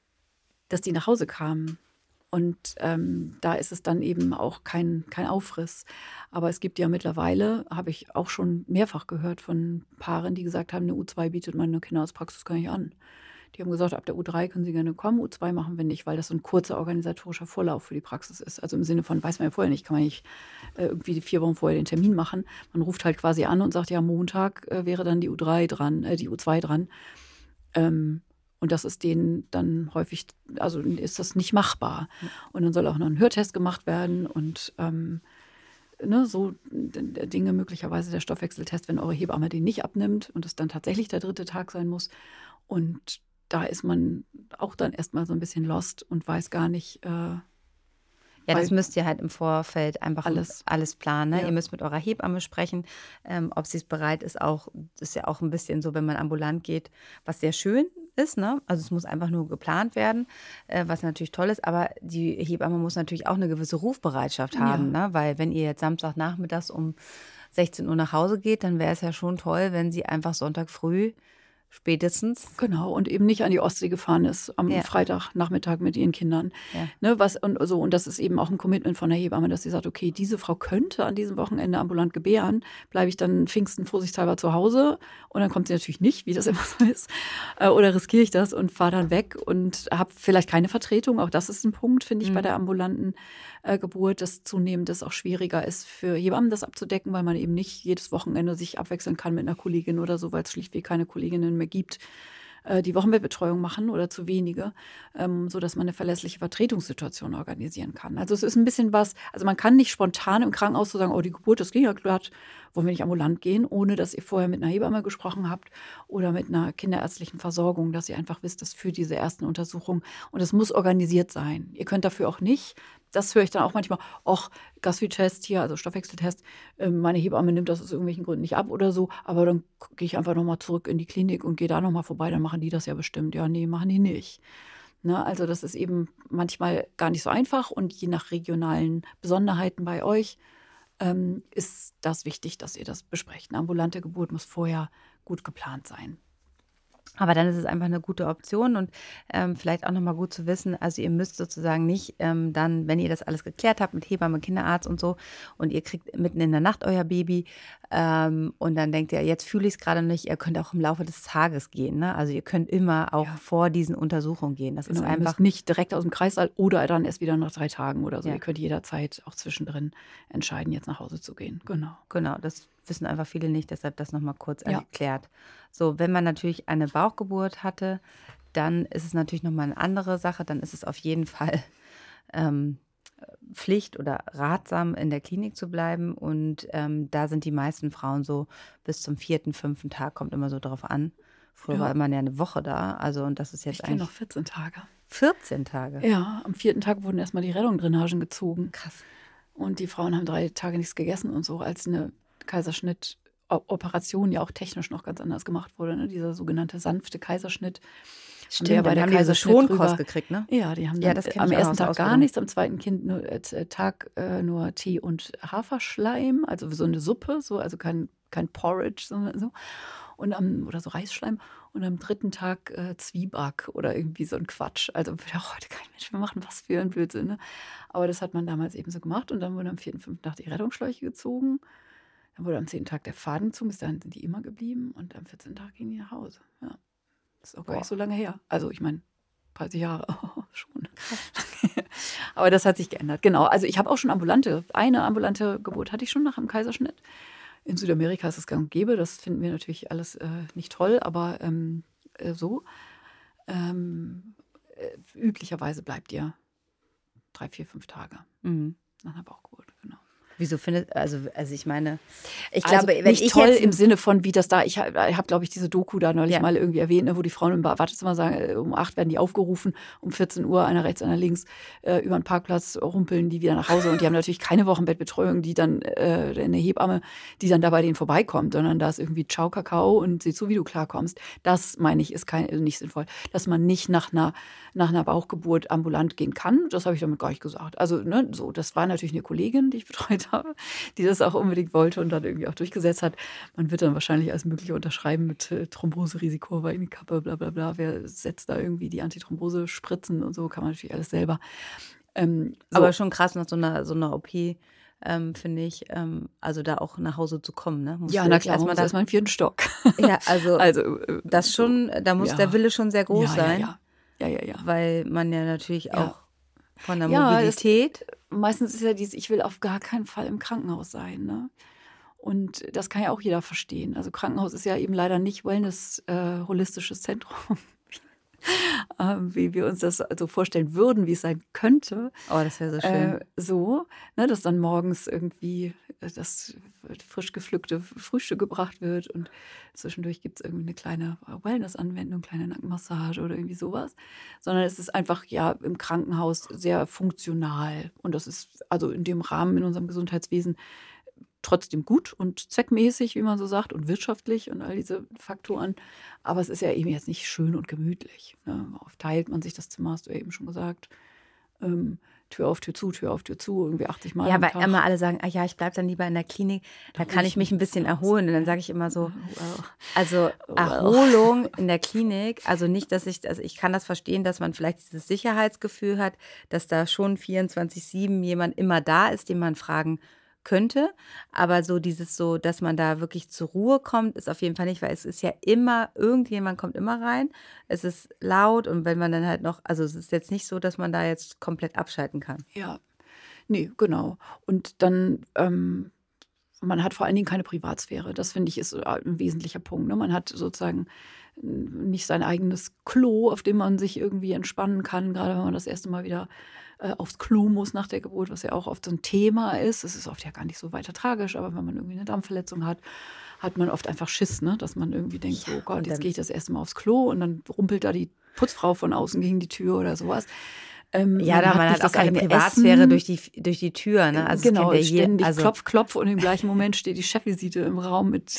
dass die nach Hause kamen. Und ähm, da ist es dann eben auch kein, kein Aufriss. Aber es gibt ja mittlerweile, habe ich auch schon mehrfach gehört von Paaren, die gesagt haben, eine U zwei bietet meine Kinderarztpraxis gar nicht an. Die haben gesagt, ab der U drei können sie gerne kommen, U zwei machen wir nicht, weil das so ein kurzer organisatorischer Vorlauf für die Praxis ist. Also im Sinne von, weiß man ja vorher nicht, kann man nicht äh, irgendwie vier Wochen vorher den Termin machen. Man ruft halt quasi an und sagt, ja, Montag äh, wäre dann die U drei dran, äh, die U zwei dran. Ähm, und das ist denen dann häufig, also ist das nicht machbar. Und dann soll auch noch ein Hörtest gemacht werden und ähm, ne, so Dinge, möglicherweise der Stoffwechseltest, wenn eure Hebamme den nicht abnimmt und es dann tatsächlich der dritte Tag sein muss. Und da ist man auch dann erstmal so ein bisschen lost und weiß gar nicht, äh, Ja, das müsst ihr halt im Vorfeld einfach Alles. alles planen. Ne? Ja. Ihr müsst mit eurer Hebamme sprechen, ähm, ob sie es bereit ist. Auch ist ja auch ein bisschen so, wenn man ambulant geht, was sehr schön ist. Ne? Also es muss einfach nur geplant werden, äh, was natürlich toll ist. Aber die Hebamme muss natürlich auch eine gewisse Rufbereitschaft haben. Ja. Ne? Weil wenn ihr jetzt Samstagnachmittags um sechzehn Uhr nach Hause geht, dann wäre es ja schon toll, wenn sie einfach Sonntag früh spätestens. Genau, und eben nicht an die Ostsee gefahren ist am Ja. Freitagnachmittag mit ihren Kindern. Ja. Ne, was, und, so, und das ist eben auch ein Commitment von der Hebamme, dass sie sagt, okay, diese Frau könnte an diesem Wochenende ambulant gebären, bleibe ich dann Pfingsten vorsichtshalber zu Hause und dann kommt sie natürlich nicht, wie das immer so ist, äh, oder riskiere ich das und fahre dann weg und habe vielleicht keine Vertretung. Auch das ist ein Punkt, finde ich, Mhm. bei der ambulanten äh, Geburt, dass zunehmend es auch schwieriger ist für Hebammen, das abzudecken, weil man eben nicht jedes Wochenende sich abwechseln kann mit einer Kollegin oder so, weil es schlichtweg keine Kolleginnen mehr gibt, äh, die Wochenbettbetreuung machen oder zu wenige, ähm, sodass man eine verlässliche Vertretungssituation organisieren kann. Also es ist ein bisschen was, also man kann nicht spontan im Krankenhaus so sagen, oh, die Geburt, das ging ja glatt, wollen wir nicht ambulant gehen, ohne dass ihr vorher mit einer Hebamme gesprochen habt oder mit einer kinderärztlichen Versorgung, dass ihr einfach wisst, das für diese ersten Untersuchungen und es muss organisiert sein. Ihr könnt dafür auch nicht, das höre ich dann auch manchmal, ach, Gastric-Test hier, also Stoffwechseltest, äh, meine Hebamme nimmt das aus irgendwelchen Gründen nicht ab oder so, aber dann gehe ich einfach nochmal zurück in die Klinik und gehe da nochmal vorbei, dann machen die das ja bestimmt. Ja, nee, machen die nicht. Ne, also das ist eben manchmal gar nicht so einfach und je nach regionalen Besonderheiten bei euch ähm, ist das wichtig, dass ihr das besprecht. Eine ambulante Geburt muss vorher gut geplant sein. Aber dann ist es einfach eine gute Option und ähm, vielleicht auch nochmal gut zu wissen, also ihr müsst sozusagen nicht ähm, dann, wenn ihr das alles geklärt habt mit Hebamme, Kinderarzt und so und ihr kriegt mitten in der Nacht euer Baby ähm, und dann denkt ihr, jetzt fühle ich es gerade nicht, ihr könnt auch im Laufe des Tages gehen. Ne? Also ihr könnt immer auch Ja. vor diesen Untersuchungen gehen. Das Genau, ist ihr einfach müsst nicht direkt aus dem Kreissaal oder dann erst wieder nach drei Tagen oder so. Ja. Ihr könnt jederzeit auch zwischendrin entscheiden, jetzt nach Hause zu gehen. Genau. Genau, das wissen einfach viele nicht, deshalb das nochmal kurz Ja. erklärt. So, wenn man natürlich eine Bauchgeburt hatte, dann ist es natürlich nochmal eine andere Sache. Dann ist es auf jeden Fall ähm, Pflicht oder ratsam, in der Klinik zu bleiben. Und ähm, da sind die meisten Frauen so bis zum vierten, fünften Tag, kommt immer so drauf an. Früher Ja. war man ja eine Woche da, also und das ist jetzt Ich kenne eigentlich noch vierzehn Tage. vierzehn Tage. Ja, am vierten Tag wurden erstmal die Rettungsdrainagen gezogen. Krass. Und die Frauen haben drei Tage nichts gegessen und so, als eine Kaiserschnitt-Operation ja auch technisch noch ganz anders gemacht wurde. Ne? Dieser sogenannte sanfte Kaiserschnitt. Stimmt, wir ja bei bei der haben die diese Kaiserschnitt Schonkost drüber- gekriegt, ne? Ja, die haben Ja, dann das kenn am ich auch ersten aus Tag gar Ausbildung. nichts, am zweiten kind nur, äh, Tag äh, nur Tee und Haferschleim, also so eine Suppe, so, also kein, kein Porridge, sondern so. Und am, oder so Reisschleim. Und am dritten Tag äh, Zwieback oder irgendwie so ein Quatsch. Also würde auch heute kein Mensch mehr machen, was für ein Blödsinn. Ne? Aber das hat man damals eben so gemacht. Und dann wurde am vierten, fünften Tag die Rettungsschläuche gezogen. Dann wurde am zehnten Tag der Faden gezogen. Bis dahin sind die immer geblieben. Und am vierzehnten Tag gingen die nach Hause. Ja. Das ist auch gar Boah. nicht so lange her. Also ich meine, dreißig Jahre schon. Aber das hat sich geändert. Genau. Also ich habe auch schon ambulante, eine ambulante Geburt hatte ich schon nach einem Kaiserschnitt. In Südamerika ist es gang und gäbe. Das finden wir natürlich alles äh, nicht toll, aber ähm, äh, so. Ähm, äh, üblicherweise bleibt ihr drei, vier, fünf Tage Mhm. nach einer Bauchgeburt. Genau. Wieso findet, also, also ich meine, ich Also glaube, wenn nicht ich toll jetzt im Sinne von, wie das da, ich habe, hab, glaube ich, diese Doku da neulich Ja. mal irgendwie erwähnt, ne, wo die Frauen im Wartezimmer sagen, äh, um acht werden die aufgerufen, um vierzehn Uhr, einer rechts, einer links, äh, über den Parkplatz rumpeln die wieder nach Hause und die haben natürlich keine Wochenbettbetreuung, die dann, äh, eine Hebamme, die dann da bei denen vorbeikommt, sondern da ist irgendwie Ciao, Kakao und sieh zu, wie du klarkommst. Das, meine ich, ist kein, nicht sinnvoll, dass man nicht nach einer, nach einer Bauchgeburt ambulant gehen kann. Das habe ich damit gar nicht gesagt. Also, ne, so, das war natürlich eine Kollegin, die ich betreut habe, die das auch unbedingt wollte und dann irgendwie auch durchgesetzt hat. Man wird dann wahrscheinlich alles Mögliche unterschreiben mit äh, Thromboserisiko, weil in die Kappe, bla bla bla. Wer setzt da irgendwie die Antithrombose-Spritzen und so, kann man natürlich alles selber. Ähm, so. aber schon krass nach so einer, so einer O P, ähm, finde ich, ähm, also da auch nach Hause zu kommen. Ne? Musst ja, du na jetzt klar, man erstmal muss da, erstmal einen vierten Stock. ja, also, also, äh, das schon, da muss ja. der Wille schon sehr groß ja, sein, Ja, ja, ja, ja. ja. weil man ja natürlich Ja. auch von der Ja, das- Mobilität, Meistens ist ja dieses, ich will auf gar keinen Fall im Krankenhaus sein. Ne? Und das kann ja auch jeder verstehen. Also Krankenhaus ist ja eben leider nicht Wellness, äh, holistisches Zentrum, ähm, wie wir uns das also vorstellen würden, wie es sein könnte. oh, das wäre so schön. Äh, so, ne, dass dann morgens irgendwie äh, das frisch gepflückte Frühstück gebracht wird und zwischendurch gibt es irgendwie eine kleine Wellness-Anwendung, kleine Nackenmassage oder irgendwie sowas, sondern es ist einfach ja im Krankenhaus sehr funktional und das ist also in dem Rahmen in unserem Gesundheitswesen trotzdem gut und zweckmäßig, wie man so sagt, und wirtschaftlich und all diese Faktoren. Aber es ist ja eben jetzt nicht schön und gemütlich. Ne? Oft teilt man sich das Zimmer, hast du ja eben schon gesagt. Ähm, Tür auf, Tür zu, Tür auf, Tür zu, irgendwie achtzig Mal Ja, am weil Tag. immer alle sagen, ah ja, ich bleibe dann lieber in der Klinik, da kann ich mich ein bisschen erholen. Und dann sage ich immer so, also Erholung in der Klinik, also nicht, dass ich, also ich kann das verstehen, dass man vielleicht dieses Sicherheitsgefühl hat, dass da schon vierundzwanzig sieben jemand immer da ist, den man fragen könnte, aber so dieses so, dass man da wirklich zur Ruhe kommt, ist auf jeden Fall nicht, weil es ist ja immer, irgendjemand kommt immer rein, es ist laut und wenn man dann halt noch, also es ist jetzt nicht so, dass man da jetzt komplett abschalten kann. Ja, nee, genau. Und dann, ähm, man hat vor allen Dingen keine Privatsphäre. Das finde ich ist ein wesentlicher Punkt. Ne? Man hat sozusagen nicht sein eigenes Klo, auf dem man sich irgendwie entspannen kann, gerade wenn man das erste Mal wieder äh, aufs Klo muss nach der Geburt, was ja auch oft so ein Thema ist. Es ist oft ja gar nicht so weiter tragisch, aber wenn man irgendwie eine Darmverletzung hat, hat man oft einfach Schiss, ne? Dass man irgendwie denkt, ja, oh Gott, jetzt gehe ich das erste Mal aufs Klo und dann rumpelt da die Putzfrau von außen gegen die Tür oder sowas. Ähm, ja, da man hat auch keine Privatsphäre Essen. durch die durch die Tür. Ne? Also genau, ja ständig also klopf, klopf und im gleichen Moment steht die Chefvisite im Raum mit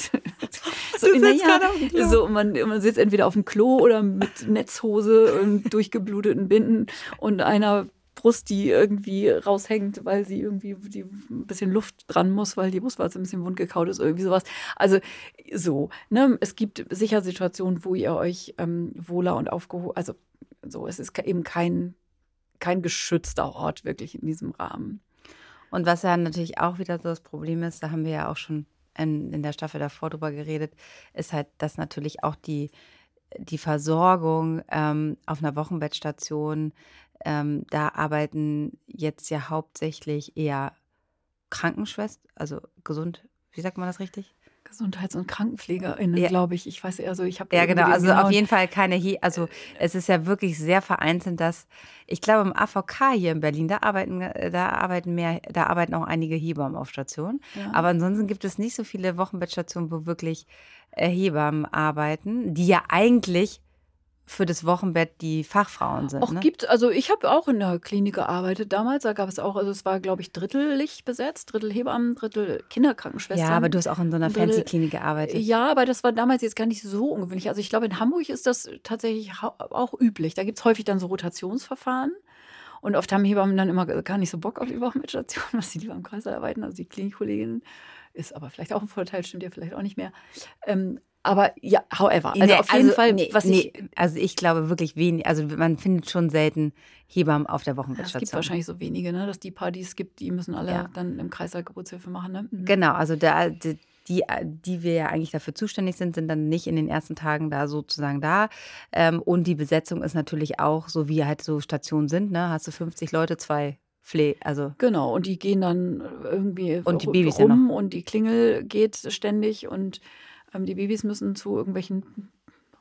so, in ja, so und man, man sitzt entweder auf dem Klo oder mit Netzhose und durchgebluteten Binden und einer Brust, die irgendwie raushängt, weil sie irgendwie die ein bisschen Luft dran muss, weil die Brustwarze ein bisschen wund gekaut ist, irgendwie sowas. Also so, ne? Es gibt sicher Situationen, wo ihr euch ähm, wohler und aufgehoben, also so, es ist eben kein kein geschützter Ort wirklich in diesem Rahmen. Und was ja natürlich auch wieder so das Problem ist, da haben wir ja auch schon in, in der Staffel davor drüber geredet, ist halt, dass natürlich auch die, die Versorgung ähm, auf einer Wochenbettstation, ähm, da arbeiten jetzt ja hauptsächlich eher Krankenschwestern, also gesund, wie sagt man das richtig? Gesundheits- und KrankenpflegerInnen, ja. glaube ich. Ich weiß eher so, ich habe ja genau, also auf jeden Fall keine, He- also es ist ja wirklich sehr vereinzelt, dass ich glaube im A V K hier in Berlin, da arbeiten, da arbeiten mehr, da arbeiten auch einige Hebammen auf Stationen. Ja. Aber ansonsten gibt es nicht so viele Wochenbettstationen, wo wirklich äh, Hebammen arbeiten, die ja eigentlich für das Wochenbett die Fachfrauen sind. Auch ne? gibt, also ich habe auch in der Klinik gearbeitet damals, da gab es auch, also es war, glaube ich, drittelig besetzt, Drittel Hebammen, Drittel Kinderkrankenschwestern. Ja, aber du hast auch in so einer fancy Klinik gearbeitet. Ja, aber das war damals jetzt gar nicht so ungewöhnlich. Also ich glaube, in Hamburg ist das tatsächlich auch üblich. Da gibt es häufig dann so Rotationsverfahren. Und oft haben Hebammen dann immer gar nicht so Bock auf die Wochenbettstation, was sie lieber im Kreißsaal arbeiten. Also die Klinikkollegin ist aber vielleicht auch ein Vorteil, stimmt ja vielleicht auch nicht mehr. Ähm, Aber ja, however, also nee, auf jeden also, Fall, nee, was nee, ich... Also ich glaube wirklich wenig, also man findet schon selten Hebammen auf der Wochenbettstation. Es gibt wahrscheinlich so wenige, ne, dass die paar, die es gibt, die müssen alle ja. dann im Kreißsaal Geburtshilfe machen. Ne? Mhm. Genau, also da, die, die, die wir ja eigentlich dafür zuständig sind, sind dann nicht in den ersten Tagen da sozusagen da. Ähm, und die Besetzung ist natürlich auch, so wie halt so Stationen sind, ne, hast du fünfzig Leute, zwei Pfle- also genau, und die gehen dann irgendwie und die Babys rum ja noch. Und die Klingel geht ständig und ähm, die Babys müssen zu irgendwelchen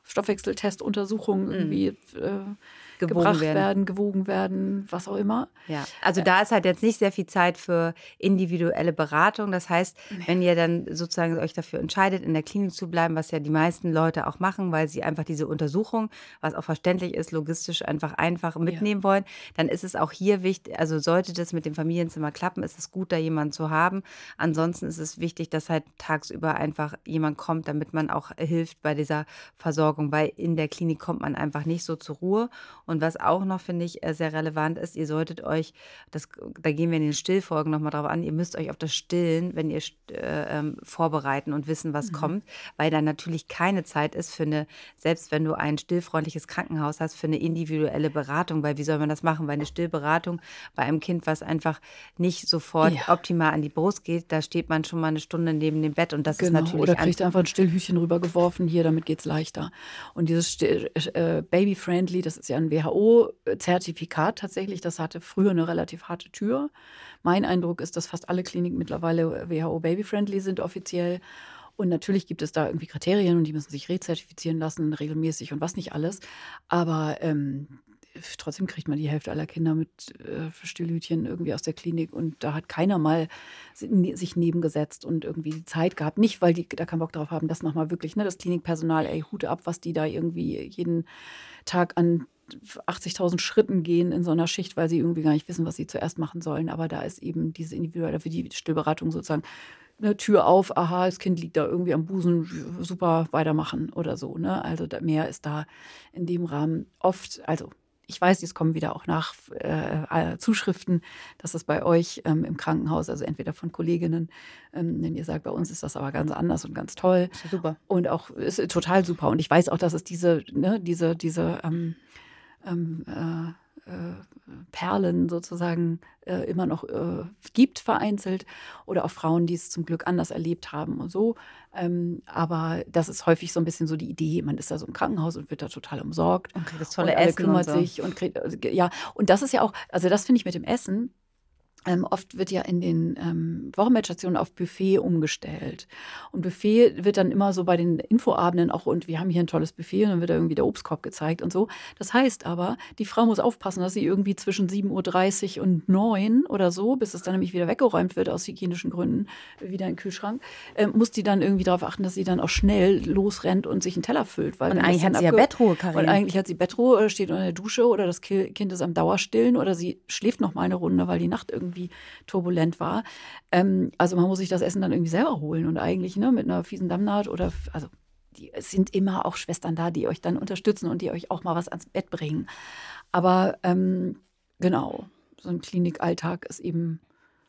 Stoffwechseltestuntersuchungen irgendwie äh, gebracht werden. werden, gewogen werden, was auch immer. Ja, also da ist halt jetzt nicht sehr viel Zeit für individuelle Beratung. Das heißt, nee. wenn ihr dann sozusagen euch dafür entscheidet, in der Klinik zu bleiben, was ja die meisten Leute auch machen, weil sie einfach diese Untersuchung, was auch verständlich ist, logistisch einfach einfach mitnehmen ja. wollen, dann ist es auch hier wichtig, also sollte das mit dem Familienzimmer klappen, ist es gut, da jemanden zu haben. Ansonsten ist es wichtig, dass halt tagsüber einfach jemand kommt, damit man auch hilft bei dieser Versorgung, weil in der Klinik kommt man einfach nicht so zur Ruhe. Und was auch noch, finde ich, sehr relevant ist, ihr solltet euch, das, da gehen wir in den Stillfolgen nochmal drauf an, ihr müsst euch auf das Stillen, wenn ihr äh, vorbereiten und wissen, was mhm. kommt, weil da natürlich keine Zeit ist für eine, selbst wenn du ein stillfreundliches Krankenhaus hast, für eine individuelle Beratung, weil wie soll man das machen? Weil eine Stillberatung bei einem Kind, was einfach nicht sofort ja. optimal an die Brust geht, da steht man schon mal eine Stunde neben dem Bett und das genau. ist natürlich... Oder kriegt einfach ein Stillhütchen rübergeworfen, hier, damit geht's leichter. Und dieses Still, äh, Baby-Friendly, das ist ja ein W H O-Zertifikat tatsächlich, das hatte früher eine relativ harte Tür. Mein Eindruck ist, dass fast alle Kliniken mittlerweile W H O-Baby-Friendly sind offiziell. Und natürlich gibt es da irgendwie Kriterien und die müssen sich rezertifizieren lassen, regelmäßig und was nicht alles. Aber ähm, trotzdem kriegt man die Hälfte aller Kinder mit äh, Stillhütchen irgendwie aus der Klinik und da hat keiner mal sich nebengesetzt und irgendwie die Zeit gehabt. Nicht, weil die da keinen Bock drauf haben, das nochmal wirklich, ne, das Klinikpersonal, ey, Hut ab, was die da irgendwie jeden Tag an achtzigtausend Schritten gehen in so einer Schicht, weil sie irgendwie gar nicht wissen, was sie zuerst machen sollen. Aber da ist eben diese individuelle, für die Stillberatung sozusagen eine Tür auf, aha, das Kind liegt da irgendwie am Busen, super, weitermachen oder so. Ne? Also da, mehr ist da in dem Rahmen oft, also ich weiß, es kommen wieder auch nach äh, Zuschriften, dass das bei euch ähm, im Krankenhaus, also entweder von Kolleginnen, ähm, wenn ihr sagt, bei uns ist das aber ganz anders und ganz toll. Ist super. Und auch ist total super. Und ich weiß auch, dass es diese, ne, diese, diese ähm, ähm, äh, äh, Perlen sozusagen äh, immer noch äh, gibt, vereinzelt. Oder auch Frauen, die es zum Glück anders erlebt haben und so. Ähm, aber das ist häufig so ein bisschen so die Idee, man ist da so im Krankenhaus und wird da total umsorgt. Und kriegt das tolle und alle Essen kümmert und so. sich und kriegt, ja, und das ist ja auch, also das finde ich mit dem Essen, Ähm, oft wird ja in den ähm, Wochenbettstationen auf Buffet umgestellt. Und Buffet wird dann immer so bei den Infoabenden auch, und wir haben hier ein tolles Buffet, und dann wird da irgendwie der Obstkorb gezeigt und so. Das heißt aber, die Frau muss aufpassen, dass sie irgendwie zwischen sieben Uhr dreißig und neun oder so, bis es dann nämlich wieder weggeräumt wird aus hygienischen Gründen, wieder in den Kühlschrank, äh, muss die dann irgendwie darauf achten, dass sie dann auch schnell losrennt und sich einen Teller füllt. Weil Und wenn eigentlich das hat dann sie ja abge- Bettruhe, Karin. Und eigentlich hat sie Bettruhe oder steht unter der Dusche oder das Ki- Kind ist am Dauerstillen oder sie schläft noch mal eine Runde, weil die Nacht irgendwie turbulent war. Ähm, also man muss sich das Essen dann irgendwie selber holen und eigentlich ne, mit einer fiesen Dammnaht oder, also die, es sind immer auch Schwestern da, die euch dann unterstützen und die euch auch mal was ans Bett bringen. Aber ähm, genau, so ein Klinikalltag ist eben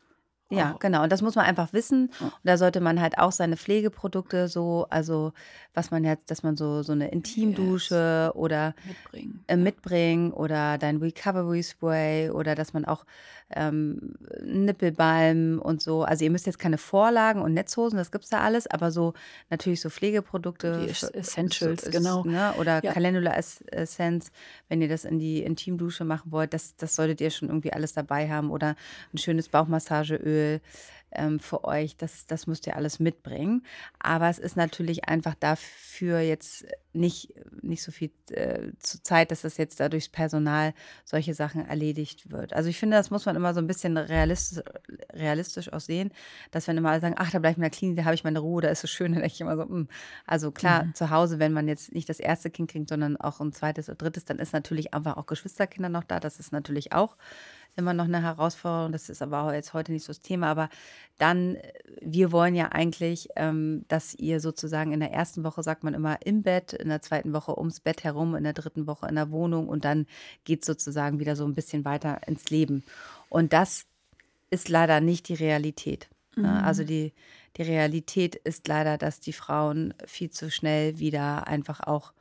Ja, Oh. genau. Und das muss man einfach wissen. Ja. Und da sollte man halt auch seine Pflegeprodukte so, also was man jetzt, dass man so, so eine Intimdusche oder mitbringen. äh, mitbringen oder dein Recovery Spray oder dass man auch ähm, Nippelbalm und so. Also ihr müsst jetzt keine Vorlagen und Netzhosen, das gibt's da alles, aber so natürlich so Pflegeprodukte. Die für- Essentials, so, genau. Ne? Oder Ja. Calendula Essence, wenn ihr das in die Intimdusche machen wollt, das, das solltet ihr schon irgendwie alles dabei haben. Oder ein schönes Bauchmassageöl ähm, für euch, das, das müsst ihr alles mitbringen. Aber es ist natürlich einfach dafür jetzt nicht, nicht so viel äh, zur Zeit, dass das jetzt da durchs Personal solche Sachen erledigt wird. Also ich finde, das muss man immer so ein bisschen realistisch, realistisch auch sehen, dass wenn immer alle sagen, ach, da bleibe ich in der Klinik, da habe ich meine Ruhe, da ist es schön, dann denke ich immer so, mh. Also klar, Mhm. zu Hause, wenn man jetzt nicht das erste Kind kriegt, sondern auch ein zweites oder drittes, dann ist natürlich einfach auch Geschwisterkinder noch da, das ist natürlich auch immer noch eine Herausforderung, das ist aber auch jetzt heute nicht so das Thema, aber dann, wir wollen ja eigentlich, ähm, dass ihr sozusagen in der ersten Woche, sagt man immer, im Bett, in der zweiten Woche ums Bett herum, in der dritten Woche in der Wohnung und dann geht es sozusagen wieder so ein bisschen weiter ins Leben. Und das ist leider nicht die Realität. Ne? Mhm. Also die, die Realität ist leider, dass die Frauen viel zu schnell wieder einfach auch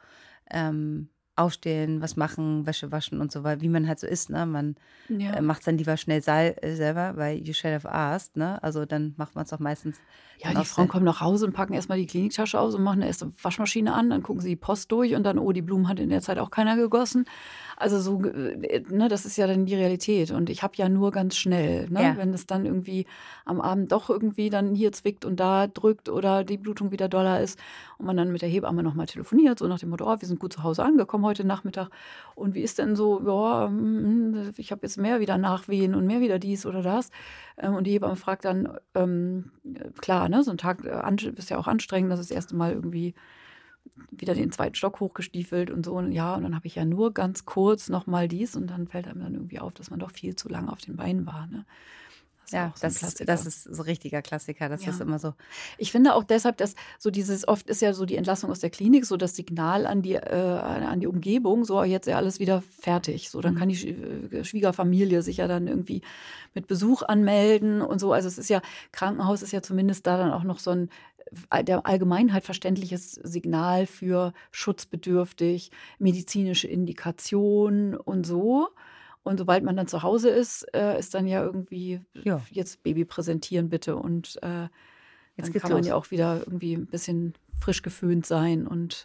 ähm, aufstehen, was machen, Wäsche waschen und so weiter, wie man halt so ist, ne? Man Ja. äh, macht es dann lieber schnell sei, äh, selber, weil you should have asked, ne? Also dann macht man es auch meistens. Ja, dann die auch Frauen sel- kommen nach Hause und packen erstmal die Kliniktasche aus und machen erst die Waschmaschine an, dann gucken sie die Post durch und dann, oh, die Blumen hat in der Zeit auch keiner gegossen. Also so, äh, ne, das ist ja dann die Realität. Und ich habe ja nur ganz schnell, ne, Ja. wenn es dann irgendwie am Abend doch irgendwie dann hier zwickt und da drückt oder die Blutung wieder doller ist und man dann mit der Hebamme nochmal telefoniert, so nach dem Motto, oh, wir sind gut zu Hause angekommen heute Nachmittag. Und wie ist denn so, ja, mm, ich habe jetzt mehr wieder Nachwehen und mehr wieder dies oder das. Ähm, Und die Hebamme fragt dann, ähm, klar, ne, so ein Tag äh, an- ist ja auch anstrengend, das ist das erste Mal irgendwie wieder den zweiten Stock hochgestiefelt und so. Und ja, und dann habe ich ja nur ganz kurz nochmal dies und dann fällt einem dann irgendwie auf, dass man doch viel zu lange auf den Beinen war. Ne? Das ist Ja, auch so ein das, ist, Klassiker. das ist so ein richtiger Klassiker. Das Ja. ist immer so. Ich finde auch deshalb, dass so dieses, oft ist ja so die Entlassung aus der Klinik, so das Signal an die, äh, an die Umgebung, so jetzt ist ja alles wieder fertig. So, dann Mhm. kann die Sch- äh, Schwiegerfamilie sich ja dann irgendwie mit Besuch anmelden und so. Also es ist ja, Krankenhaus ist ja zumindest da dann auch noch so ein äh, der Allgemeinheit verständliches Signal für schutzbedürftig, medizinische Indikation und so. Und sobald man dann zu Hause ist, äh, ist dann ja irgendwie, Ja. jetzt Baby präsentieren bitte. Und äh, Jetzt dann geht's kann man los. ja auch wieder irgendwie ein bisschen frisch geföhnt sein und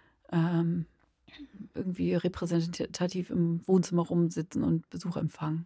ähm, irgendwie repräsentativ im Wohnzimmer rumsitzen und Besuch empfangen.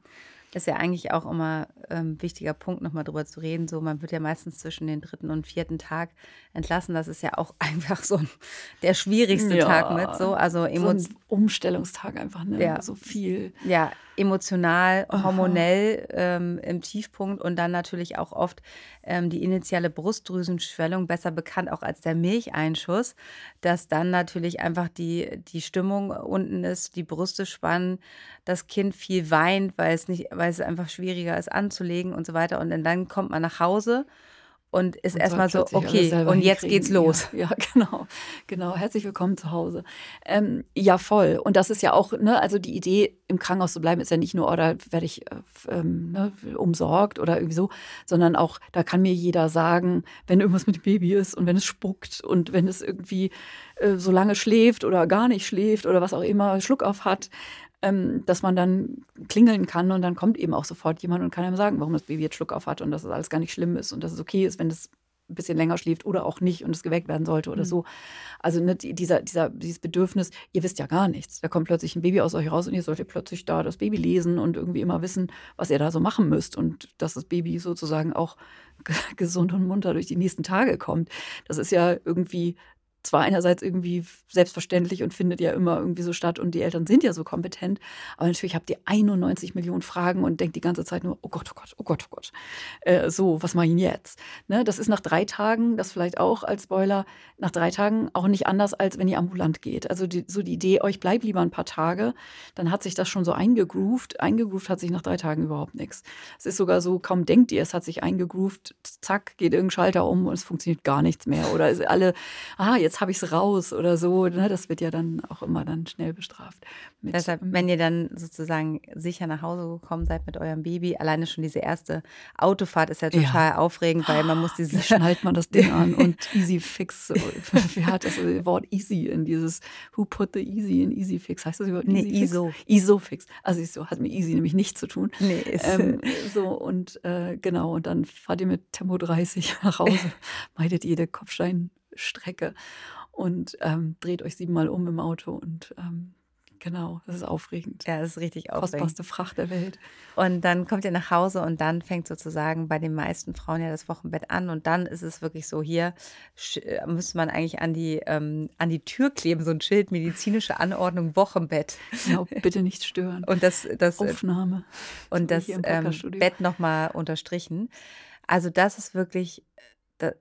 Das ist ja eigentlich auch immer ein ähm, wichtiger Punkt, nochmal drüber zu reden. So, man wird ja meistens zwischen den dritten und vierten Tag entlassen. Das ist ja auch einfach so ein, der schwierigste ja, Tag mit. So, also so ein Umstellungstag einfach, ne? Ja. So viel. Ja, emotional, hormonell ähm, im Tiefpunkt und dann natürlich auch oft ähm, die initiale Brustdrüsenschwellung, besser bekannt auch als der Milcheinschuss, dass dann natürlich einfach die, die Stimmung unten ist, die Brüste spannen, das Kind viel weint, weil es nicht, weil es einfach schwieriger ist anzulegen und so weiter. Und dann kommt man nach Hause und ist erstmal so, okay, und jetzt geht's los. Ja, ja, genau, genau. Herzlich willkommen zu Hause. Ähm, ja, voll. Und das ist ja auch, ne, also die Idee, im Krankenhaus zu bleiben, ist ja nicht nur, oh, da werde ich äh, ähm, ne, umsorgt oder irgendwie so, sondern auch, da kann mir jeder sagen, wenn irgendwas mit dem Baby ist und wenn es spuckt und wenn es irgendwie äh, so lange schläft oder gar nicht schläft oder was auch immer, Schluck auf hat, Ähm, dass man dann klingeln kann und dann kommt eben auch sofort jemand und kann einem sagen, warum das Baby jetzt Schluck auf hat und dass es alles gar nicht schlimm ist und dass es okay ist, wenn es ein bisschen länger schläft oder auch nicht und es geweckt werden sollte oder mhm. so. Also ne, dieser, dieser, dieses Bedürfnis, ihr wisst ja gar nichts. Da kommt plötzlich ein Baby aus euch raus und ihr solltet plötzlich da das Baby lesen und irgendwie immer wissen, was ihr da so machen müsst und dass das Baby sozusagen auch gesund und munter durch die nächsten Tage kommt. Das ist ja irgendwie zwar einerseits irgendwie selbstverständlich und findet ja immer irgendwie so statt und die Eltern sind ja so kompetent, aber natürlich habt ihr einundneunzig Millionen Fragen und denkt die ganze Zeit nur, oh Gott, oh Gott, oh Gott, oh Gott. Äh, so, was mache ich denn jetzt? Ne, das ist nach drei Tagen, das vielleicht auch als Spoiler, nach drei Tagen auch nicht anders, als wenn ihr ambulant geht. Also die, so die Idee, euch bleibt lieber ein paar Tage, dann hat sich das schon so eingegroovt. Eingegroovt hat sich nach drei Tagen überhaupt nichts. Es ist sogar so, kaum denkt ihr, es hat sich eingegroovt, zack, geht irgendein Schalter um und es funktioniert gar nichts mehr. Oder ist alle, ah, jetzt jetzt habe ich es raus oder so. Ne? Das wird ja dann auch immer dann schnell bestraft. Mit, Deshalb, wenn ihr dann sozusagen sicher nach Hause gekommen seid mit eurem Baby, alleine schon diese erste Autofahrt ist ja total ja. aufregend, weil man muss diese... Wie schnallt man das Ding an und easy fix. Wer hat das Wort easy in dieses Who put the easy in easy fix? Heißt das überhaupt nee, easy ISO. Fix? ISO fix. Also so hat mit easy nämlich nichts zu tun. Nee, ist ähm, so und äh, genau, und dann fahrt ihr mit Tempo dreißig nach Hause, meidet jede Kopfsteinstrecke und ähm, dreht euch siebenmal um im Auto und ähm, genau, das ist aufregend. Ja, das ist richtig aufregend. Kostbarste Fracht der Welt. Und dann kommt ihr nach Hause und dann fängt sozusagen bei den meisten Frauen ja das Wochenbett an und dann ist es wirklich so, hier sch- müsste man eigentlich an die, ähm, an die Tür kleben, so ein Schild, medizinische Anordnung, Wochenbett. Genau, bitte nicht stören. Und das, das Aufnahme. Und das ähm, Bett nochmal unterstrichen. Also das ist wirklich... Das,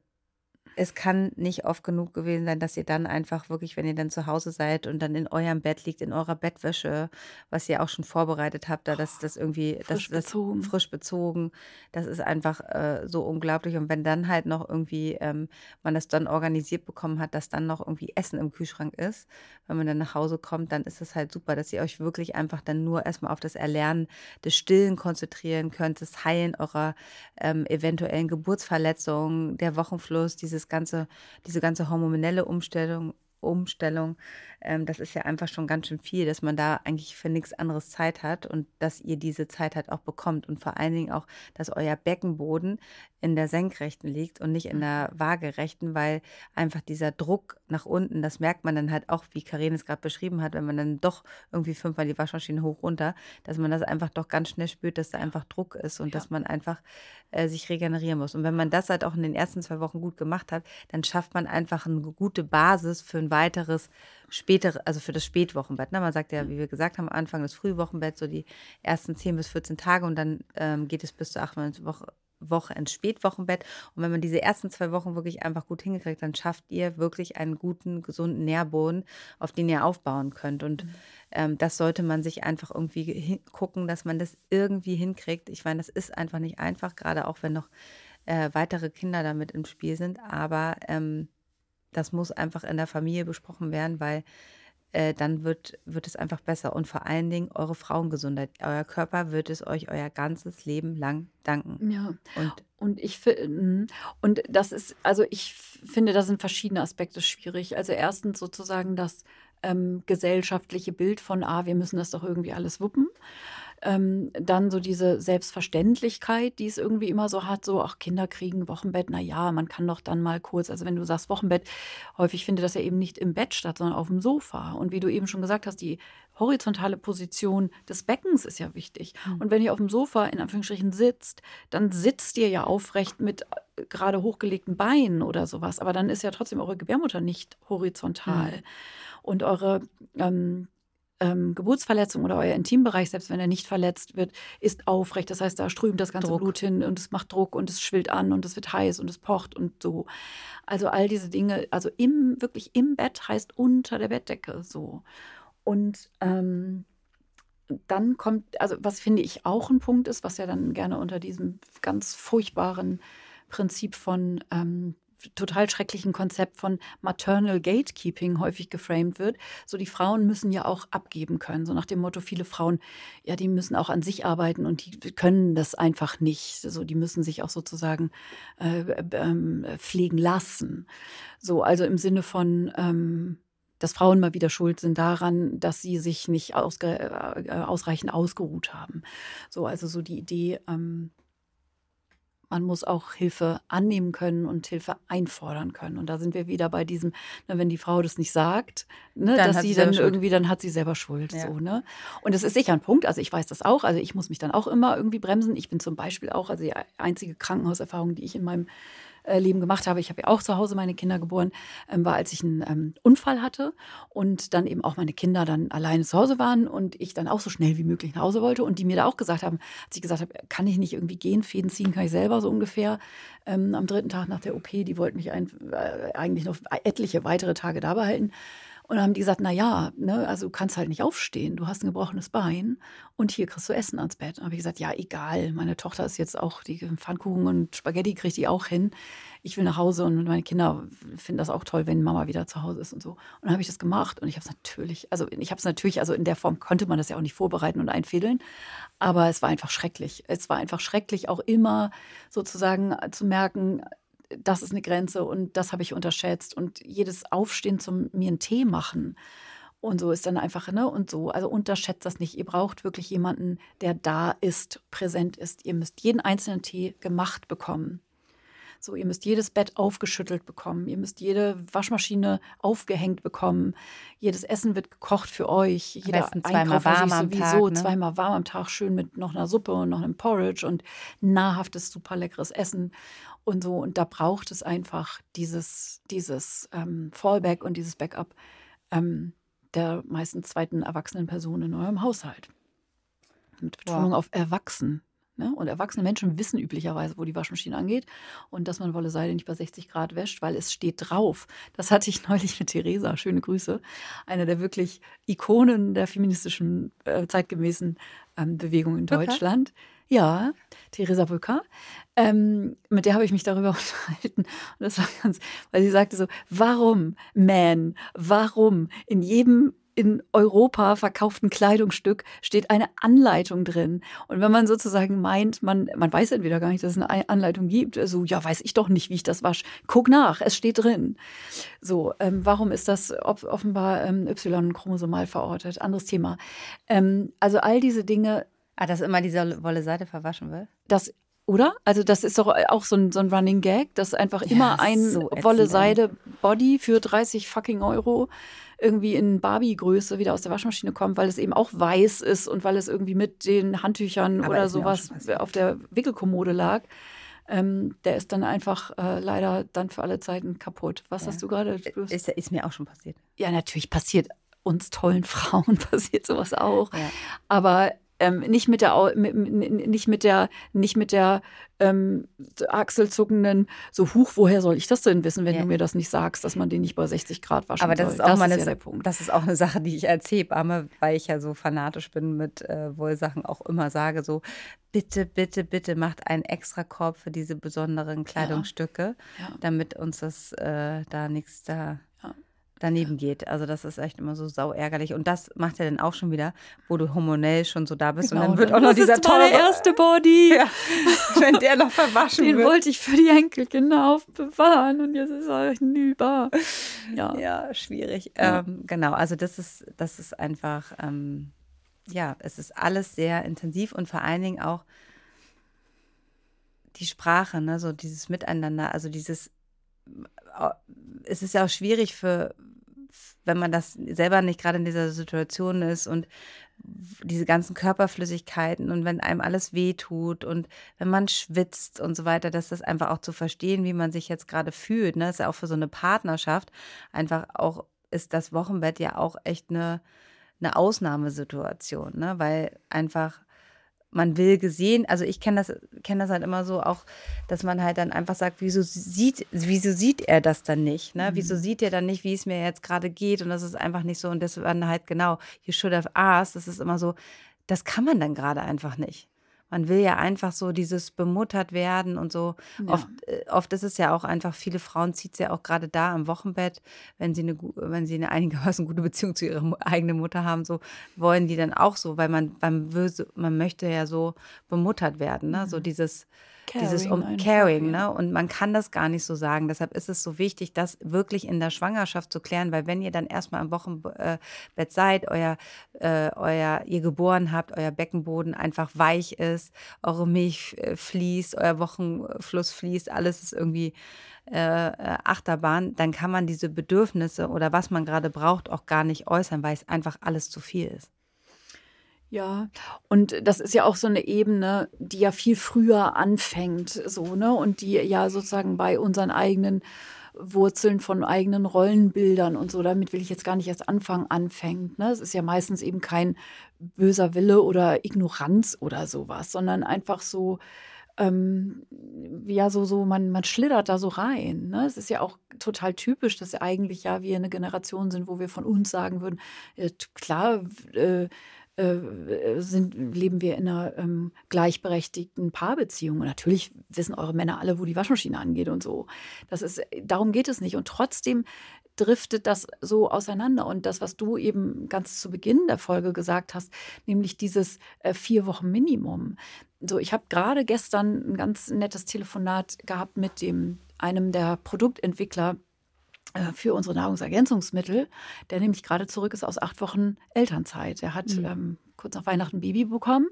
Es kann nicht oft genug gewesen sein, dass ihr dann einfach wirklich, wenn ihr dann zu Hause seid und dann in eurem Bett liegt, in eurer Bettwäsche, was ihr auch schon vorbereitet habt, da das, das irgendwie frisch, das, das bezogen. frisch bezogen, das ist einfach äh, so unglaublich. Und wenn dann halt noch irgendwie ähm, man das dann organisiert bekommen hat, dass dann noch irgendwie Essen im Kühlschrank ist, wenn man dann nach Hause kommt, dann ist es halt super, dass ihr euch wirklich einfach dann nur erstmal auf das Erlernen des Stillen konzentrieren könnt, das Heilen eurer ähm, eventuellen Geburtsverletzungen, der Wochenfluss, dieses ganze, diese ganze hormonelle Umstellung, Umstellung, ähm, das ist ja einfach schon ganz schön viel, dass man da eigentlich für nichts anderes Zeit hat und dass ihr diese Zeit halt auch bekommt und vor allen Dingen auch, dass euer Beckenboden in der Senkrechten liegt und nicht in der Waagerechten, weil einfach dieser Druck nach unten, das merkt man dann halt auch, wie Karin es gerade beschrieben hat, wenn man dann doch irgendwie fünfmal die Waschmaschine hoch runter, dass man das einfach doch ganz schnell spürt, dass da einfach Druck ist und ja. dass man einfach äh, sich regenerieren muss. Und wenn man das halt auch in den ersten zwei Wochen gut gemacht hat, dann schafft man einfach eine gute Basis für ein weiteres spätere, also für das Spätwochenbett. Ne? Man sagt ja, wie wir gesagt haben, am Anfang das Frühwochenbett, so die ersten zehn bis vierzehn Tage und dann ähm, geht es bis zur achtmal Woche Woche ins Spätwochenbett. Und wenn man diese ersten zwei Wochen wirklich einfach gut hingekriegt, dann schafft ihr wirklich einen guten, gesunden Nährboden, auf den ihr aufbauen könnt. Und mhm. ähm, das sollte man sich einfach irgendwie hin- gucken, dass man das irgendwie hinkriegt. Ich meine, das ist einfach nicht einfach, gerade auch wenn noch äh, weitere Kinder damit im Spiel sind. Aber ähm, das muss einfach in der Familie besprochen werden, weil äh, dann wird, wird es einfach besser. Und vor allen Dingen eure Frauengesundheit. Euer Körper wird es euch euer ganzes Leben lang danken. Ja. Und, und ich finde, und das ist, also ich finde, da sind verschiedene Aspekte schwierig. Also erstens sozusagen das ähm, gesellschaftliche Bild von, ah, wir müssen das doch irgendwie alles wuppen. Ähm, dann so diese Selbstverständlichkeit, die es irgendwie immer so hat, so, ach, Kinder kriegen Wochenbett, na ja, man kann doch dann mal kurz, also wenn du sagst Wochenbett, häufig findet das ja eben nicht im Bett statt, sondern auf dem Sofa. Und wie du eben schon gesagt hast, die horizontale Position des Beckens ist ja wichtig. Mhm. Und wenn ihr auf dem Sofa in Anführungsstrichen sitzt, dann sitzt ihr ja aufrecht mit gerade hochgelegten Beinen oder sowas. Aber dann ist ja trotzdem eure Gebärmutter nicht horizontal. Mhm. Und eure ähm, ähm, Geburtsverletzung oder euer Intimbereich, selbst wenn er nicht verletzt wird, ist aufrecht. Das heißt, da strömt das ganze Druck. Blut hin und es macht Druck und es schwillt an und es wird heiß und es pocht und so. Also all diese Dinge, also im, wirklich im Bett heißt unter der Bettdecke so. Und ähm, dann kommt, also was finde ich auch ein Punkt ist, was ja dann gerne unter diesem ganz furchtbaren Prinzip von ähm, total schrecklichen Konzept von Maternal Gatekeeping häufig geframed wird. So, die Frauen müssen ja auch abgeben können. So nach dem Motto, viele Frauen, ja, die müssen auch an sich arbeiten und die können das einfach nicht. So, die müssen sich auch sozusagen äh, äh, pflegen lassen. So, also im Sinne von, ähm, dass Frauen mal wieder schuld sind daran, dass sie sich nicht ausge, äh, ausreichend ausgeruht haben. So, also so die Idee, ähm, man muss auch Hilfe annehmen können und Hilfe einfordern können. Und da sind wir wieder bei diesem, ne, wenn die Frau das nicht sagt, ne, dann dass sie dann irgendwie, dann hat sie selber Schuld. Ja. So, ne? Und das ist sicher ein Punkt, also ich weiß das auch, also ich muss mich dann auch immer irgendwie bremsen. Ich bin zum Beispiel auch, also die einzige Krankenhauserfahrung, die ich in meinem Leben gemacht habe, ich habe ja auch zu Hause meine Kinder geboren, ähm, war, als ich einen ähm, Unfall hatte und dann eben auch meine Kinder dann alleine zu Hause waren und ich dann auch so schnell wie möglich nach Hause wollte und die mir da auch gesagt haben, als ich gesagt habe, kann ich nicht irgendwie gehen, Fäden ziehen kann ich selber so ungefähr. Ähm, am dritten Tag nach der O P, die wollten mich ein, äh, eigentlich noch etliche weitere Tage da behalten. Und dann haben die gesagt, na ja, ne, also du kannst halt nicht aufstehen, du hast ein gebrochenes Bein und hier kriegst du Essen ans Bett. Und dann habe ich gesagt, ja, egal, meine Tochter ist jetzt auch, die Pfannkuchen und Spaghetti kriegt die auch hin. Ich will nach Hause und meine Kinder finden das auch toll, wenn Mama wieder zu Hause ist und so. Und dann habe ich das gemacht und ich habe es natürlich, also ich habe es natürlich, also in der Form konnte man das ja auch nicht vorbereiten und einfädeln, aber es war einfach schrecklich. Es war einfach schrecklich, auch immer sozusagen zu merken, das ist eine Grenze und das habe ich unterschätzt. Und jedes Aufstehen zum mir einen Tee machen und so ist dann einfach, ne, und so. Also unterschätzt das nicht. Ihr braucht wirklich jemanden, der da ist, präsent ist. Ihr müsst jeden einzelnen Tee gemacht bekommen. So, ihr müsst jedes Bett aufgeschüttelt bekommen. Ihr müsst jede Waschmaschine aufgehängt bekommen. Jedes Essen wird gekocht für euch. Jeder Einkauf warm am sowieso Tag, ne? zweimal warm am Tag, schön mit noch einer Suppe und noch einem Porridge und nahrhaftes, super leckeres Essen und so. Und da braucht es einfach dieses, dieses ähm, Fallback und dieses Backup ähm, der meistens zweiten erwachsenen Person in eurem Haushalt. Mit Betonung wow. auf erwachsen. Ne? Und erwachsene Menschen wissen üblicherweise, wo die Waschmaschine angeht und dass man Wolle Seide nicht bei sechzig Grad wäscht, weil es steht drauf. Das hatte ich neulich mit Theresa, schöne Grüße, einer der wirklich Ikonen der feministischen, äh, zeitgemäßen ähm, Bewegung in Bücker? Deutschland. Ja, Theresa Bücker. Ähm, mit der habe ich mich darüber unterhalten. Und das war ganz, weil sie sagte so, warum, man, warum in jedem in Europa verkauften Kleidungsstück steht eine Anleitung drin. Und wenn man sozusagen meint, man, man weiß entweder gar nicht, dass es eine Anleitung gibt, also ja, weiß ich doch nicht, wie ich das wasche. Guck nach, es steht drin. So, ähm, warum ist das offenbar ähm, Y-chromosomal verortet? Anderes Thema. Ähm, also all diese Dinge. Ah, dass immer diese Wolle Seide verwaschen wird? Das Oder? Also das ist doch auch so ein, so ein Running Gag, dass einfach ja, immer ein so Wolle-Seide-Body für dreißig fucking Euro irgendwie in Barbie-Größe wieder aus der Waschmaschine kommt, weil es eben auch weiß ist und weil es irgendwie mit den Handtüchern Aber oder sowas auf der Wickelkommode lag. Ähm, der ist dann einfach äh, leider dann für alle Zeiten kaputt. Was ja. hast du gerade? Ist, ist mir auch schon passiert. Ja, natürlich passiert uns tollen Frauen passiert sowas auch. Ja. Aber Ähm, nicht mit der, nicht mit der, nicht mit der ähm, achselzuckenden, so huch, woher soll ich das denn wissen, wenn ja. du mir das nicht sagst, dass man den nicht bei sechzig Grad waschen Aber das soll. Ist auch das mal ist eine, ja der Punkt. Das ist auch eine Sache, die ich als Hebamme, weil ich ja so fanatisch bin mit äh, Wollsachen, auch immer sage, so bitte, bitte, bitte macht einen extra Korb für diese besonderen Kleidungsstücke, ja. Ja. damit uns das äh, da nichts da... daneben geht. Also das ist echt immer so sau ärgerlich. Und das macht ja dann auch schon wieder, wo du hormonell schon so da bist. Genau, und dann wird auch noch dieser tolle... Das ist meine erste Body. Ja, wenn der noch verwaschen Den wird. Den wollte ich für die Enkelkinder aufbewahren und jetzt ist er hinüber. Ja, ja schwierig. Ja. Ähm, genau, also das ist, das ist einfach... Ähm, ja, es ist alles sehr intensiv und vor allen Dingen auch die Sprache, ne, so dieses Miteinander, also dieses, es ist ja auch schwierig für, wenn man das selber nicht gerade in dieser Situation ist und diese ganzen Körperflüssigkeiten und wenn einem alles wehtut und wenn man schwitzt und so weiter, dass das einfach auch zu verstehen, wie man sich jetzt gerade fühlt, ne, ist ja auch für so eine Partnerschaft einfach auch, ist das Wochenbett ja auch echt eine, eine Ausnahmesituation, ne, weil einfach man will gesehen, also ich kenne das, kenne das halt immer so auch, dass man halt dann einfach sagt, wieso sieht, wieso sieht er das dann nicht, ne? Mhm. Wieso sieht er dann nicht, wie es mir jetzt gerade geht und das ist einfach nicht so und das war dann halt genau, you should have asked, das ist immer so, das kann man dann gerade einfach nicht. Man will ja einfach so dieses bemuttert werden und so. Ja. Oft, äh, oft ist es ja auch einfach, viele Frauen zieht es ja auch gerade da am Wochenbett, wenn sie eine, wenn sie eine einigermaßen gute Beziehung zu ihrer eigenen Mutter haben, so wollen die dann auch so, weil man, man, will so, man möchte ja so bemuttert werden, ne? Mhm. So dieses, Caring dieses um einfach, Caring, ja. Ne? Und man kann das gar nicht so sagen. Deshalb ist es so wichtig, das wirklich in der Schwangerschaft zu klären, weil wenn ihr dann erstmal am Wochenbett seid, euer, äh, euer, ihr geboren habt, euer Beckenboden einfach weich ist, eure Milch äh, fließt, euer Wochenfluss fließt, alles ist irgendwie äh, Achterbahn, dann kann man diese Bedürfnisse oder was man gerade braucht auch gar nicht äußern, weil es einfach alles zu viel ist. Ja, und das ist ja auch so eine Ebene, die ja viel früher anfängt, so, ne? Und die ja sozusagen bei unseren eigenen Wurzeln von eigenen Rollenbildern und so, damit will ich jetzt gar nicht erst anfangen, anfängt. Ne? Es ist ja meistens eben kein böser Wille oder Ignoranz oder sowas, sondern einfach so, ähm, ja, so, so, man, man schlittert da so rein. Ne? Es ist ja auch total typisch, dass eigentlich ja wir eine Generation sind, wo wir von uns sagen würden, äh, klar, äh, Sind, leben wir in einer ähm, gleichberechtigten Paarbeziehung. Und natürlich wissen eure Männer alle, wo die Waschmaschine angeht und so. Das ist, darum geht es nicht. Und trotzdem driftet das so auseinander. Und das, was du eben ganz zu Beginn der Folge gesagt hast, nämlich dieses äh, vier Wochen Minimum. So, ich habe gerade gestern ein ganz nettes Telefonat gehabt mit dem einem der Produktentwickler für unsere Nahrungsergänzungsmittel, der nämlich gerade zurück ist aus acht Wochen Elternzeit. Er hat mhm. ähm, kurz nach Weihnachten ein Baby bekommen.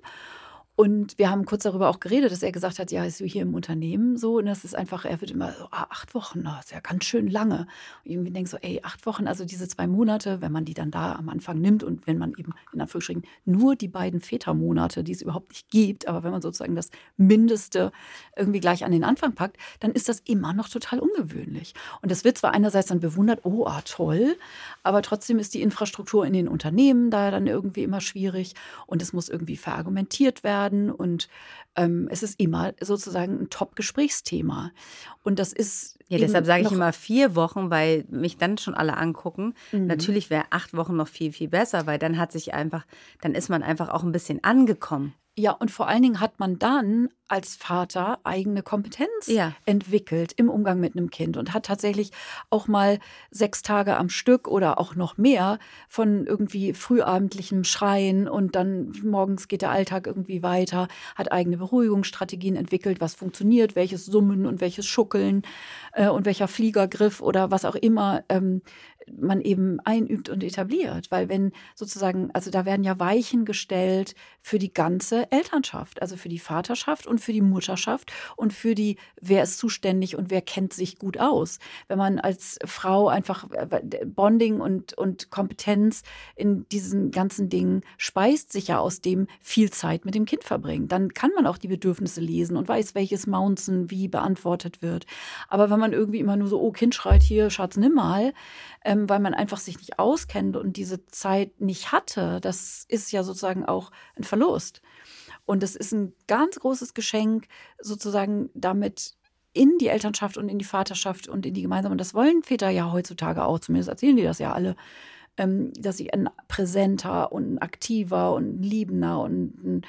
Und wir haben kurz darüber auch geredet, dass er gesagt hat, ja, ist so hier im Unternehmen so. Und das ist einfach, er wird immer so, ah, acht Wochen, das ist ja ganz schön lange. Und irgendwie denke so, ey, acht Wochen, also diese zwei Monate, wenn man die dann da am Anfang nimmt und wenn man eben in Anführungsstrichen nur die beiden Vätermonate, die es überhaupt nicht gibt, aber wenn man sozusagen das Mindeste irgendwie gleich an den Anfang packt, dann ist das immer noch total ungewöhnlich. Und das wird zwar einerseits dann bewundert, oh, ah, toll, aber trotzdem ist die Infrastruktur in den Unternehmen da dann irgendwie immer schwierig und es muss irgendwie verargumentiert werden. Und ähm, es ist immer sozusagen ein Top-Gesprächsthema. Und das ist. Ja, deshalb sage ich immer vier Wochen, weil mich dann schon alle angucken. Mhm. Natürlich wäre acht Wochen noch viel, viel besser, weil dann hat sich einfach, dann ist man einfach auch ein bisschen angekommen. Ja, und vor allen Dingen hat man dann als Vater eigene Kompetenz ja. entwickelt im Umgang mit einem Kind und hat tatsächlich auch mal sechs Tage am Stück oder auch noch mehr von irgendwie frühabendlichem Schreien und dann morgens geht der Alltag irgendwie weiter, hat eigene Beruhigungsstrategien entwickelt, was funktioniert, welches Summen und welches Schuckeln äh, und welcher Fliegergriff oder was auch immer ähm, man eben einübt und etabliert. Weil wenn sozusagen, also da werden ja Weichen gestellt für die ganze Elternschaft, also für die Vaterschaft und für die Mutterschaft und für die, wer ist zuständig und wer kennt sich gut aus. Wenn man als Frau einfach Bonding und, und Kompetenz in diesen ganzen Dingen speist sich ja aus dem viel Zeit mit dem Kind verbringen. Dann kann man auch die Bedürfnisse lesen und weiß, welches Mounzen wie beantwortet wird. Aber wenn man irgendwie immer nur so, oh, Kind schreit hier, Schatz, nimm mal, ähm, weil man einfach sich nicht auskennt und diese Zeit nicht hatte, das ist ja sozusagen auch ein Verlust. Und es ist ein ganz großes Geschenk, sozusagen damit in die Elternschaft und in die Vaterschaft und in die gemeinsame, und das wollen Väter ja heutzutage auch, zumindest erzählen die das ja alle, ähm, dass sie ein präsenter und ein aktiver und ein liebender und ein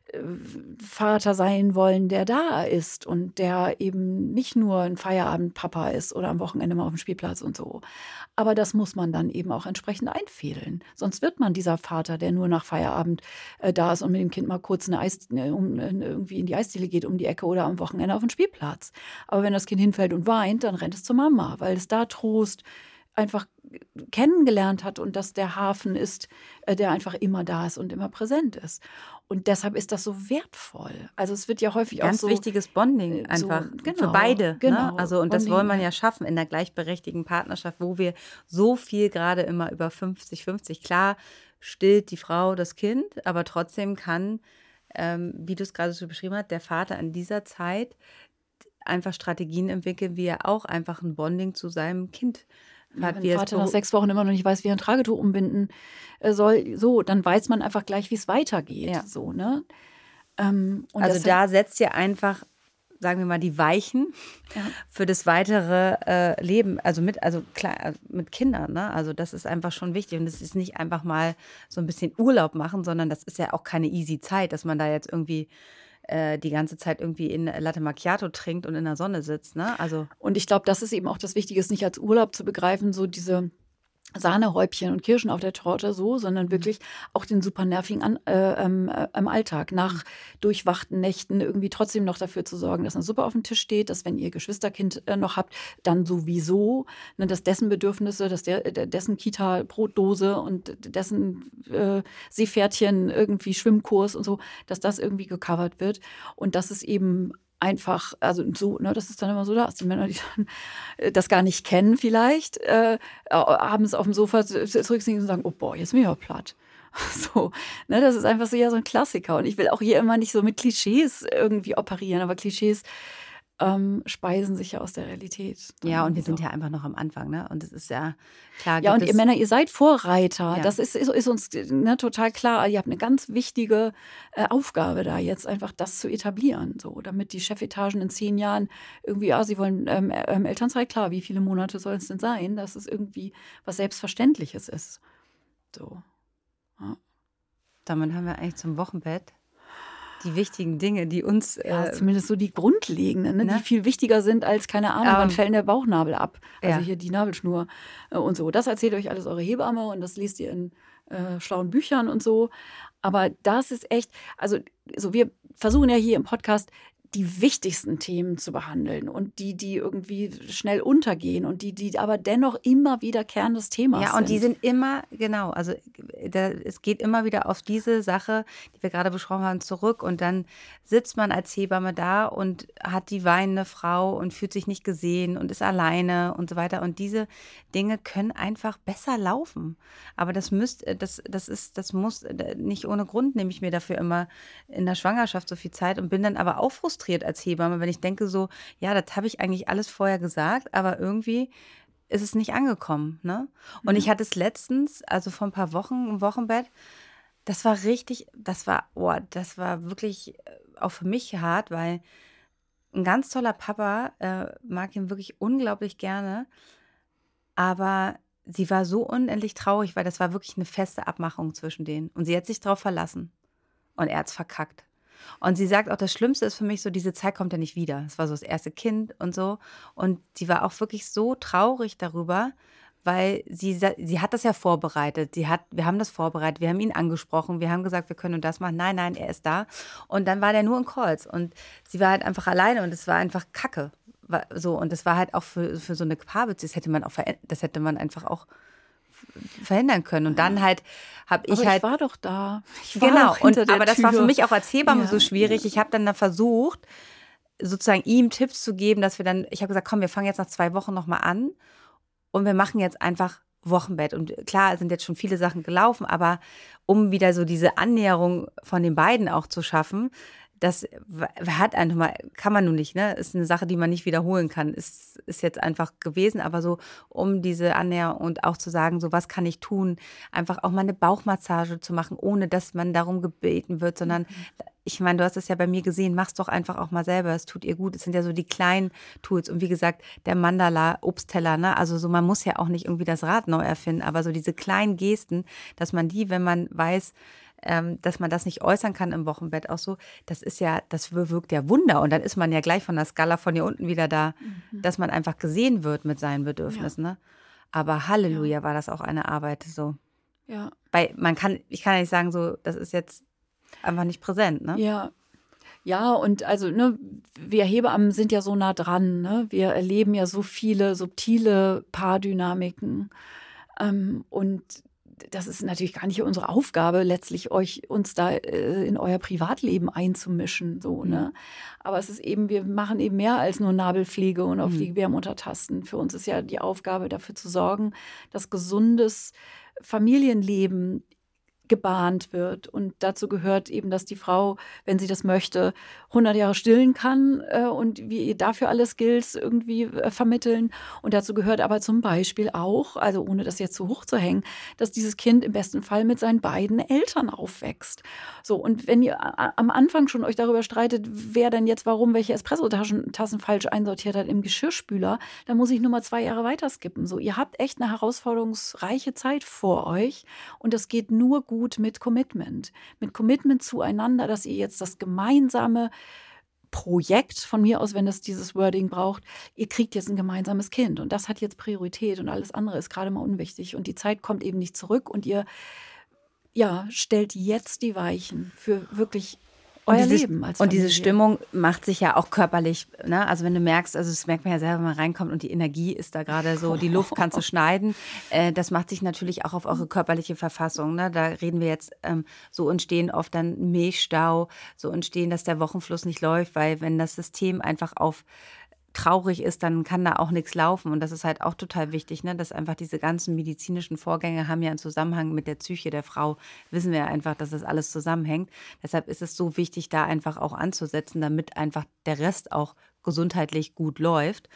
Vater sein wollen, der da ist und der eben nicht nur ein Feierabendpapa ist oder am Wochenende mal auf dem Spielplatz und so. Aber das muss man dann eben auch entsprechend einfädeln. Sonst wird man dieser Vater, der nur nach Feierabend äh, da ist und mit dem Kind mal kurz eine Eis, ne, um, äh, irgendwie in die Eisdiele geht um die Ecke oder am Wochenende auf den Spielplatz. Aber wenn das Kind hinfällt und weint, dann rennt es zur Mama, weil es da Trost einfach kennengelernt hat und dass der Hafen ist, äh, der einfach immer da ist und immer präsent ist. Und deshalb ist das so wertvoll. Also es wird ja häufig Ganz auch so... wichtiges Bonding so, einfach genau, für beide. genau, Ne? Also und das Bonding, wollen man ja. ja schaffen in der gleichberechtigten Partnerschaft, wo wir so viel gerade immer über fünfzig fünfzig, klar stillt die Frau das Kind, aber trotzdem kann, ähm, wie du es gerade so beschrieben hast, der Vater in dieser Zeit einfach Strategien entwickeln, wie er auch einfach ein Bonding zu seinem Kind Ja, hat. wenn Wie der es Vater nach beru- sechs Wochen immer noch nicht weiß, wie er ein Tragetuch umbinden äh, soll, so, dann weiß man einfach gleich, wie es weitergeht. Ja. So, ne? ähm, und Also deshalb- da setzt ihr einfach, sagen wir mal, die Weichen Ja. für das weitere äh, Leben, also mit, also klar, äh, mit Kindern, ne? Also das ist einfach schon wichtig. Und es ist nicht einfach mal so ein bisschen Urlaub machen, sondern das ist ja auch keine easy Zeit, dass man da jetzt irgendwie äh, die ganze Zeit irgendwie in Latte Macchiato trinkt und in der Sonne sitzt, ne? Also Und ich glaube, das ist eben auch das Wichtige, es nicht als Urlaub zu begreifen, so diese Sahnehäubchen und Kirschen auf der Torte so, sondern wirklich auch den super nervigen An äh, ähm, äh, im Alltag, nach durchwachten Nächten irgendwie trotzdem noch dafür zu sorgen, dass eine Suppe auf dem Tisch steht, dass wenn ihr Geschwisterkind äh, noch habt, dann sowieso, ne, dass dessen Bedürfnisse, dass der, der dessen Kita-Brotdose und dessen äh, Seepferdchen irgendwie Schwimmkurs und so, dass das irgendwie gecovert wird und dass es eben einfach, also so, ne, das ist dann immer so, dass die Männer, die dann äh, das gar nicht kennen vielleicht, äh, abends auf dem Sofa zurücksinken und sagen, oh boah, jetzt bin ich aber platt. So, ne, das ist einfach so ja so ein Klassiker. Und ich will auch hier immer nicht so mit Klischees irgendwie operieren, aber Klischees ähm, speisen sich ja aus der Realität. ja, und wir sind So. ja einfach noch am Anfang, ne? Und es ist ja klar. Ja, gibt und es- ihr Männer, ihr seid Vorreiter. Ja. Das ist, ist, ist uns ne, total klar. Ihr habt eine ganz wichtige äh, Aufgabe da jetzt, einfach das zu etablieren. So, damit die Chefetagen in zehn Jahren irgendwie, ja, sie wollen ähm, ähm, Elternzeit, klar, wie viele Monate soll es denn sein, dass es irgendwie was Selbstverständliches ist. So. Damit haben wir eigentlich zum Wochenbett die wichtigen Dinge, die uns Ja, äh, zumindest so die grundlegenden, ne, ne? die viel wichtiger sind als, keine Ahnung, Aber- wann fällt denn der Bauchnabel ab? Also Ja. hier die Nabelschnur äh, und so. Das erzählt euch alles eure Hebamme und das lest ihr in äh, schlauen Büchern und so. Aber das ist echt, also so wir versuchen ja hier im Podcast die wichtigsten Themen zu behandeln und die, die irgendwie schnell untergehen und die, die aber dennoch immer wieder Kern des Themas ja, sind. und die sind immer, genau, also da, es geht immer wieder auf diese Sache, die wir gerade besprochen haben, zurück. Und dann sitzt man als Hebamme da und hat die weinende Frau und fühlt sich nicht gesehen und ist alleine und so weiter. Und diese Dinge können einfach besser laufen. Aber das müsst, das, das ist, das muss nicht ohne Grund, nehme ich mir dafür immer in der Schwangerschaft so viel Zeit und bin dann aber auch frustriert als Hebamme, wenn ich denke so, ja, das habe ich eigentlich alles vorher gesagt, aber irgendwie ist es nicht angekommen, ne? Und ich hatte es letztens, also vor ein paar Wochen im Wochenbett, das war richtig, das war, oh, das war wirklich äh, auch für mich hart, weil ein ganz toller Papa, äh, mag ihn wirklich unglaublich gerne, aber sie war so unendlich traurig, weil das war wirklich eine feste Abmachung zwischen denen. Und sie hat sich drauf verlassen. Und er hat's verkackt. Und sie sagt auch, das Schlimmste ist für mich so, diese Zeit kommt ja nicht wieder. Das war so das erste Kind und so. Und sie war auch wirklich so traurig darüber, weil sie, sa- sie hat das ja vorbereitet. Sie hat, wir haben das vorbereitet, wir haben ihn angesprochen, wir haben gesagt, wir können und das machen. Nein, nein, er ist da. Und dann war der nur in Calls. Und sie war halt einfach alleine und es war einfach Kacke. War so, und das war halt auch für, für so eine Paarbeziehung, das hätte man auch veränd- das hätte man einfach auch verhindern können. Und dann halt habe ich aber ich halt. war doch da. Ich war Genau, doch hinter und, der aber das war für Tür. mich auch als Hebamme Ja, so schwierig. Ich habe dann da versucht, sozusagen ihm Tipps zu geben, dass wir dann, ich habe gesagt, komm, wir fangen jetzt nach zwei Wochen nochmal an und wir machen jetzt einfach Wochenbett. Und klar, sind jetzt schon viele Sachen gelaufen, aber um wieder so diese Annäherung von den beiden auch zu schaffen, das hat einfach mal, kann man nun nicht, ne? Ist eine Sache, die man nicht wiederholen kann. Ist, ist jetzt einfach gewesen, aber so, um diese Annäherung und auch zu sagen, so was kann ich tun, einfach auch mal eine Bauchmassage zu machen, ohne dass man darum gebeten wird, sondern ich meine, du hast es ja bei mir gesehen, mach's doch einfach auch mal selber, es tut ihr gut. Es sind ja so die kleinen Tools und wie gesagt, der Mandala-Obstteller, ne? Also so, man muss ja auch nicht irgendwie das Rad neu erfinden, aber so diese kleinen Gesten, dass man die, wenn man weiß, ähm, dass man das nicht äußern kann im Wochenbett auch so, das ist ja, das bewirkt ja Wunder und dann ist man ja gleich von der Skala von hier unten wieder da, mhm. dass man einfach gesehen wird mit seinen Bedürfnissen, ja. Ne? Aber Halleluja, ja. War das auch eine Arbeit so. Ja. Weil man kann, ich kann ja nicht sagen so, das ist jetzt einfach nicht präsent, ne? Ja. Ja, und also, ne, wir Hebammen sind ja so nah dran, ne? Wir erleben ja so viele subtile Paardynamiken. Ähm, und das ist natürlich gar nicht unsere Aufgabe, letztlich euch uns da äh, in euer Privatleben einzumischen. So, Mhm. ne? Aber es ist eben, wir machen eben mehr als nur Nabelpflege und auf Mhm. die Gebärmutter tasten. Für uns ist ja die Aufgabe, dafür zu sorgen, dass gesundes Familienleben gebahnt wird. Und dazu gehört eben, dass die Frau, wenn sie das möchte, hundert Jahre stillen kann äh, und wie ihr dafür alle Skills irgendwie äh, vermitteln. Und dazu gehört aber zum Beispiel auch, also ohne das jetzt zu hoch zu hängen, dass dieses Kind im besten Fall mit seinen beiden Eltern aufwächst. So, und wenn ihr a- am Anfang schon euch darüber streitet, wer denn jetzt warum welche Espresso-Tassen Tassen falsch einsortiert hat im Geschirrspüler, dann muss ich nur mal zwei Jahre weiter skippen. So, ihr habt echt eine herausforderungsreiche Zeit vor euch und das geht nur gut mit Commitment. Mit Commitment zueinander, dass ihr jetzt das gemeinsame Projekt, von mir aus, wenn das dieses Wording braucht, ihr kriegt jetzt ein gemeinsames Kind und das hat jetzt Priorität und alles andere ist gerade mal unwichtig und die Zeit kommt eben nicht zurück und ihr ja, stellt jetzt die Weichen für wirklich euer dieses, Leben als Und Familie. diese Stimmung macht sich ja auch körperlich, ne? Also wenn du merkst, also das merkt man ja selber, wenn man reinkommt und die Energie ist da gerade so, die Luft kannst du schneiden, äh, das macht sich natürlich auch auf eure körperliche Verfassung, ne? Da reden wir jetzt, ähm, so entstehen oft dann Milchstau, so entstehen, dass der Wochenfluss nicht läuft, weil wenn das System einfach auf traurig ist, dann kann da auch nichts laufen. Und das ist halt auch total wichtig, ne? Dass einfach diese ganzen medizinischen Vorgänge haben ja einen Zusammenhang mit der Psyche der Frau. Wissen wir ja einfach, dass das alles zusammenhängt. Deshalb ist es so wichtig, da einfach auch anzusetzen, damit einfach der Rest auch gesundheitlich gut läuft.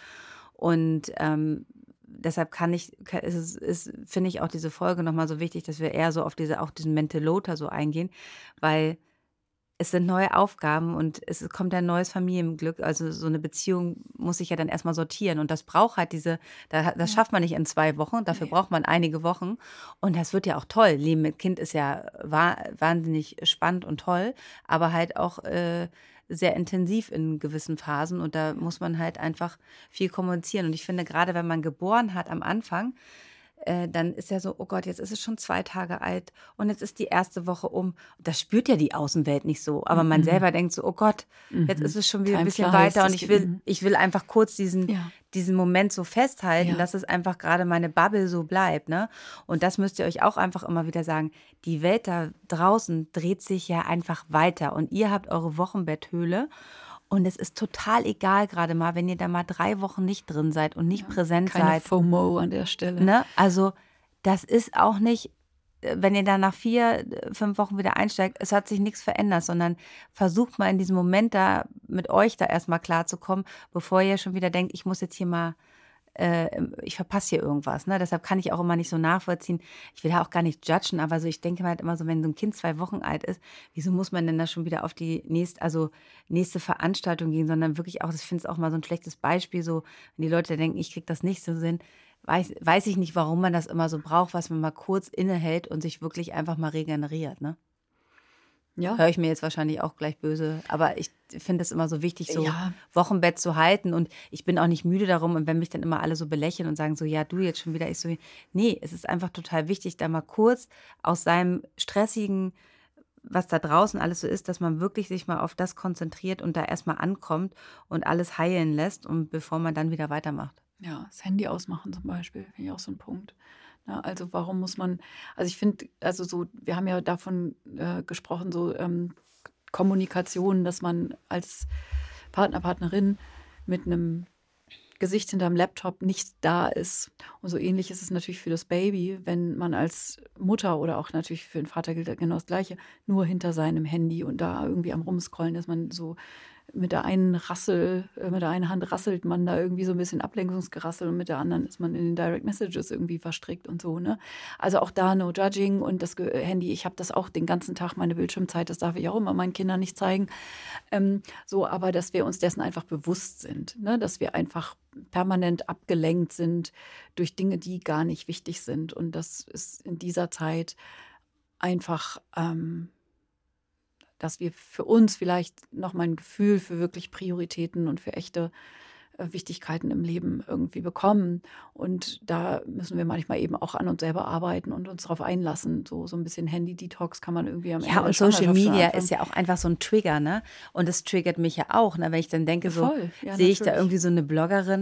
Und ähm, deshalb kann ich, ist, es- ist, finde ich auch diese Folge nochmal so wichtig, dass wir eher so auf diese, auch diesen Mental Load so eingehen, weil es sind neue Aufgaben und es kommt ein neues Familienglück. Also so eine Beziehung muss sich ja dann erstmal sortieren. Und das braucht halt diese, da- das schafft man nicht in zwei Wochen, dafür braucht man einige Wochen. Und das wird ja auch toll. Leben mit Kind ist ja wa- wahnsinnig spannend und toll, aber halt auch äh, sehr intensiv in gewissen Phasen. Und da muss man halt einfach viel kommunizieren. Und ich finde, gerade wenn man geboren hat am Anfang, äh, dann ist ja so, oh Gott, jetzt ist es schon zwei Tage alt und jetzt ist die erste Woche um. Das spürt ja die Außenwelt nicht so. Aber man selber denkt so, oh Gott, jetzt ist es schon wieder ein Time bisschen flies, weiter und das ich geht- will, mhm. ich will einfach kurz diesen, Ja. diesen Moment so festhalten, Ja. dass es einfach gerade meine Bubble so bleibt. Ne? Und das müsst ihr euch auch einfach immer wieder sagen. Die Welt da draußen dreht sich ja einfach weiter und ihr habt eure Wochenbetthöhle. Und es ist total egal gerade mal, wenn ihr da mal drei Wochen nicht drin seid und nicht präsent Keine seid. FOMO an der Stelle. Ne? Also das ist auch nicht, äh, wenn ihr dann nach vier, äh, fünf Wochen wieder einsteigt, es hat sich nichts verändert, sondern versucht mal in diesem Moment da mit euch da erstmal klarzukommen, bevor ihr schon wieder denkt, ich muss jetzt hier mal, äh, ich verpasse hier irgendwas. Ne? Deshalb kann ich auch immer nicht so nachvollziehen. Ich will ja auch gar nicht judgen, aber so, ich denke mir halt immer so, wenn so ein Kind zwei Wochen alt ist, wieso muss man denn da schon wieder auf die nächste, also nächste Veranstaltung gehen, sondern wirklich auch, ich finde es auch mal so ein schlechtes Beispiel, so, wenn die Leute denken, ich kriege das nicht so hin, weiß, weiß ich nicht, warum man das immer so braucht, was man mal kurz innehält und sich wirklich einfach mal regeneriert. Ne? Ja. Höre ich mir jetzt wahrscheinlich auch gleich böse, aber ich finde es immer so wichtig, so Ja. Wochenbett zu halten und ich bin auch nicht müde darum und wenn mich dann immer alle so belächeln und sagen so, ja, du jetzt schon wieder, ich so, nee, es ist einfach total wichtig, da mal kurz aus seinem stressigen, was da draußen alles so ist, dass man wirklich sich mal auf das konzentriert und da erstmal ankommt und alles heilen lässt und bevor man dann wieder weitermacht. Ja, das Handy ausmachen zum Beispiel, finde ich auch so ein Punkt. Ja, also warum muss man, also ich finde, also so, wir haben ja davon äh, gesprochen, so ähm, Kommunikation, dass man als Partner, Partnerin mit einem Gesicht hinterm Laptop nicht da ist. Und so ähnlich ist es natürlich für das Baby, wenn man als Mutter oder auch natürlich für den Vater gilt genau das Gleiche, nur hinter seinem Handy und da irgendwie am Rumscrollen, dass man so mit der einen Rassel, äh, mit der einen Hand rasselt man da irgendwie so ein bisschen Ablenkungsgerassel und mit der anderen ist man in den Direct Messages irgendwie verstrickt und so, ne? Also auch da no judging und das Ge- Handy, ich habe das auch den ganzen Tag, meine Bildschirmzeit, das darf ich auch immer meinen Kindern nicht zeigen. Ähm, so, aber dass wir uns dessen einfach bewusst sind, ne? Dass wir einfach permanent abgelenkt sind durch Dinge, die gar nicht wichtig sind. Und das ist in dieser Zeit einfach, ähm, dass wir für uns vielleicht nochmal ein Gefühl für wirklich Prioritäten und für echte äh, Wichtigkeiten im Leben irgendwie bekommen. Und da müssen wir manchmal eben auch an uns selber arbeiten und uns darauf einlassen. So, so ein bisschen Handy-Detox kann man irgendwie am Ende Ja, der und Social Schwangerschaft schon Media anfangen. ist ja auch einfach so ein Trigger, ne? Und es triggert mich ja auch, ne? Wenn ich dann denke, so Voll, ja, sehe ich da natürlich. irgendwie so eine Bloggerin,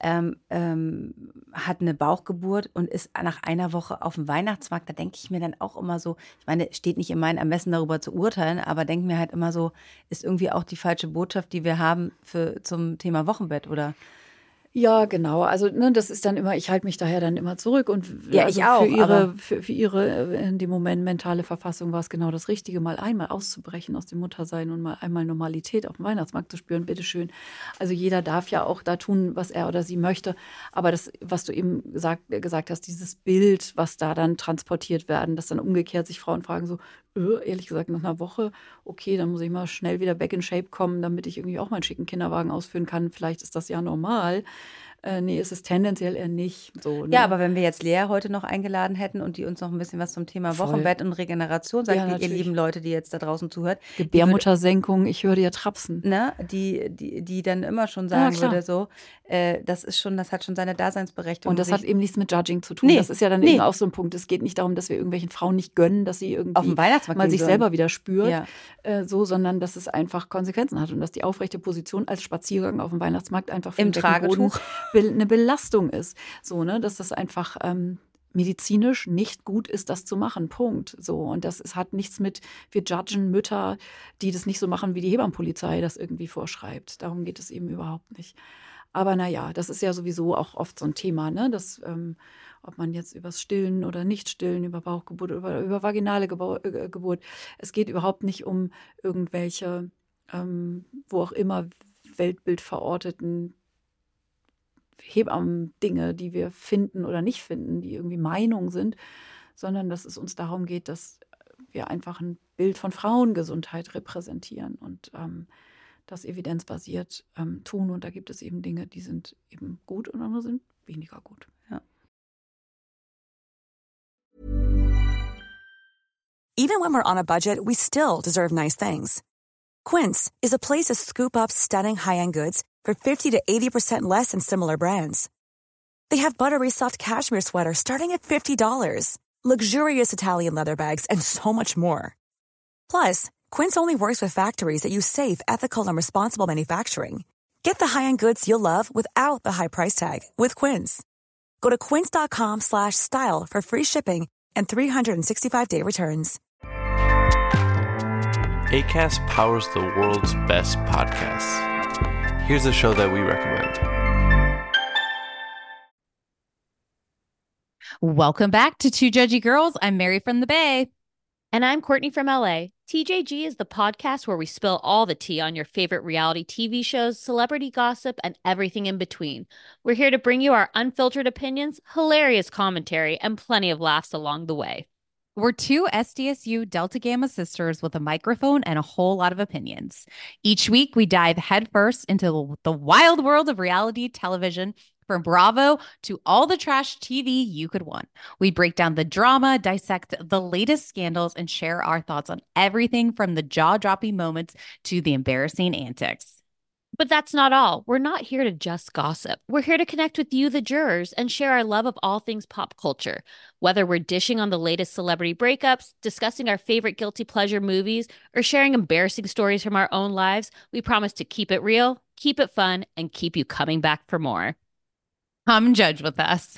ähm, ähm, hat eine Bauchgeburt und ist nach einer Woche auf dem Weihnachtsmarkt. Da denke ich mir dann auch immer so, ich meine, steht nicht in meinem Ermessen darüber zu urteilen, aber denke mir halt immer so, ist irgendwie auch die falsche Botschaft, die wir haben für, zum Thema Wochenbett, oder? Ja, genau. Also ne, das ist dann immer, ich halte mich daher dann immer zurück und Ja, also ich auch, für ihre, aber- für, für ihre äh, in dem Moment mentale Verfassung war es genau das Richtige, mal einmal auszubrechen aus dem Muttersein und mal einmal Normalität auf dem Weihnachtsmarkt zu spüren, bitteschön. Also jeder darf ja auch da tun, was er oder sie möchte. Aber das, was du eben gesagt, gesagt hast, dieses Bild, was da dann transportiert werden, dass dann umgekehrt sich Frauen fragen so, äh, ehrlich gesagt, nach einer Woche, okay, dann muss ich mal schnell wieder back in shape kommen, damit ich irgendwie auch meinen schicken Kinderwagen ausführen kann. Vielleicht ist das ja normal. Äh, nee, ist es tendenziell eher nicht so. Ne? Ja, aber wenn wir jetzt Lea heute noch eingeladen hätten und die uns noch ein bisschen was zum Thema Voll. Wochenbett und Regeneration sagt, Ja, die, ihr natürlich. lieben Leute, die jetzt da draußen zuhört, Gebärmuttersenkung, ich höre dir trapsen. ne, die, die, die dann immer schon sagen klar. würde, so, äh, das ist schon, das hat schon seine Daseinsberechtigung. Und das sich hat eben nichts mit Judging zu tun. Nee, Das ist ja dann nee. eben auch so ein Punkt. Es geht nicht darum, dass wir irgendwelchen Frauen nicht gönnen, dass sie irgendwie Auf den Weihnachtsmarkt mal gehen sich sollen. selber wieder spürt, Ja. äh, so, sondern dass es einfach Konsequenzen hat und dass die aufrechte Position als Spaziergang auf dem Weihnachtsmarkt einfach für Im den Beckenboden Tragetuch. be- eine Belastung ist. So, ne, dass das einfach ähm, medizinisch nicht gut ist, das zu machen. Punkt. So. Und das es hat nichts mit, wir judgen Mütter, die das nicht so machen, wie die Hebammenpolizei das irgendwie vorschreibt. Darum geht es eben überhaupt nicht. Aber naja, das ist ja sowieso auch oft so ein Thema, ne? Dass, ähm, ob man jetzt übers Stillen oder Nicht-Stillen, über Bauchgeburt, über, über vaginale Gebau äh, Geburt. Es geht überhaupt nicht um irgendwelche, ähm, wo auch immer, Weltbild verorteten Hebammen-Dinge, die wir finden oder nicht finden, die irgendwie Meinung sind, sondern dass es uns darum geht, dass wir einfach ein Bild von Frauengesundheit repräsentieren und ähm, das evidenzbasiert ähm, tun. Und da gibt es eben Dinge, die sind eben gut und andere sind weniger gut. Ja. Even when we're on a budget, we still deserve nice things. Quince is a place to scoop up stunning high-end goods for fifty to eighty percent less than similar brands. They have buttery soft cashmere sweaters starting at fifty dollars, luxurious Italian leather bags, and so much more. Plus, Quince only works with factories that use safe, ethical, and responsible manufacturing. Get the high-end goods you'll love without the high price tag with Quince. Go to quince.com slash style for free shipping and three sixty-five day returns. Acast powers the world's best podcasts. Here's a show that we recommend. Welcome back to Two Judgy Girls. I'm Mary from the Bay. And I'm Courtney from L A. T J G is the podcast where we spill all the tea on your favorite reality T V shows, celebrity gossip, and everything in between. We're here to bring you our unfiltered opinions, hilarious commentary, and plenty of laughs along the way. We're two S D S U Delta Gamma sisters with a microphone and a whole lot of opinions. Each week, we dive headfirst into the wild world of reality television, from Bravo to all the trash T V you could want. We break down the drama, dissect the latest scandals, and share our thoughts on everything from the jaw-dropping moments to the embarrassing antics. But that's not all. We're not here to just gossip. We're here to connect with you, the jurors, and share our love of all things pop culture. Whether we're dishing on the latest celebrity breakups, discussing our favorite guilty pleasure movies, or sharing embarrassing stories from our own lives, we promise to keep it real, keep it fun, and keep you coming back for more. Come judge with us.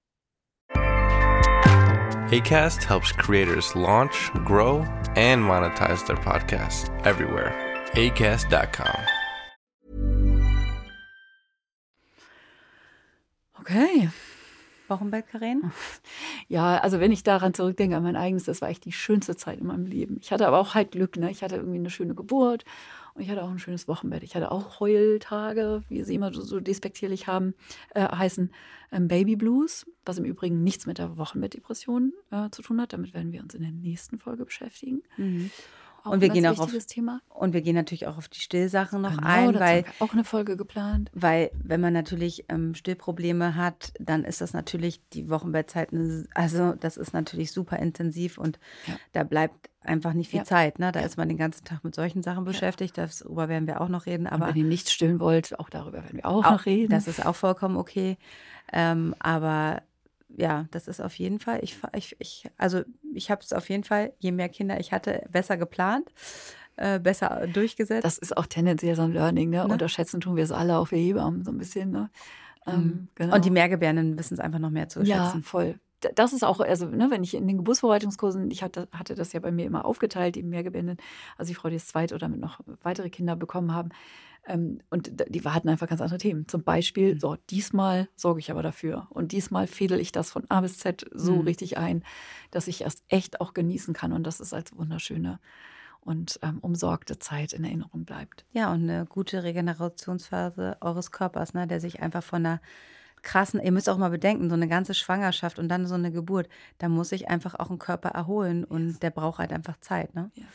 Acast helps creators launch, grow, and monetize their podcasts everywhere. acast dot com. Okay. Wochenbett, Karen? Ja, also wenn ich daran zurückdenke, an mein eigenes, das war echt die schönste Zeit in meinem Leben. Ich hatte aber auch halt Glück, ne? Ich hatte irgendwie eine schöne Geburt und ich hatte auch ein schönes Wochenbett. Ich hatte auch Heultage, wie sie immer so, so despektierlich haben, äh, heißen ähm, Baby Blues, was im Übrigen nichts mit der Wochenbettdepression äh, zu tun hat. Damit werden wir uns in der nächsten Folge beschäftigen. Mhm. Auch Und wir ein gehen ganz auch auf wichtiges Thema. Und wir gehen natürlich auch auf die Stillsachen noch Genau, ein, dazu weil, haben wir auch eine Folge geplant. weil wenn man natürlich ähm, Stillprobleme hat, dann ist das natürlich die Wochenbettzeit, eine- also das ist natürlich super intensiv und Ja. da bleibt einfach nicht viel Ja. Zeit. Ne? Da Ja. ist man den ganzen Tag mit solchen Sachen beschäftigt, darüber werden wir auch noch reden. Und Aber wenn ihr nicht stillen wollt, auch darüber werden wir auch, auch, noch reden. das ist auch vollkommen okay. Ähm, aber ja, das ist auf jeden Fall, ich, ich, ich also ich habe es auf jeden Fall, je mehr Kinder ich hatte, besser geplant, äh, besser durchgesetzt. Das ist auch tendenziell so ein Learning, ne? Ne? Unterschätzen tun wir es alle, auch wir Hebammen so ein bisschen, ne? Ähm, genau. Und die Mehrgebärenden wissen es einfach noch mehr zu schätzen. Ja, voll. Das ist auch, also ne, wenn ich in den Geburtsvorbereitungskursen, ich hatte, hatte das ja bei mir immer aufgeteilt, die Mehrgebärenden, also die Frau, die das zweite oder mit noch weitere Kinder bekommen haben. Ähm, und die hatten einfach ganz andere Themen. Zum Beispiel, so, diesmal sorge ich aber dafür. Und diesmal fädel ich das von A bis Z so mhm. richtig ein, dass ich es echt auch genießen kann. Und das ist als wunderschöne und ähm, umsorgte Zeit in Erinnerung bleibt. Ja, und eine gute Regenerationsphase eures Körpers, ne, der sich einfach von einer krassen, ihr müsst auch mal bedenken, so eine ganze Schwangerschaft und dann so eine Geburt, da muss sich einfach auch ein Körper erholen und yes. der braucht halt einfach Zeit. Ne? Yes.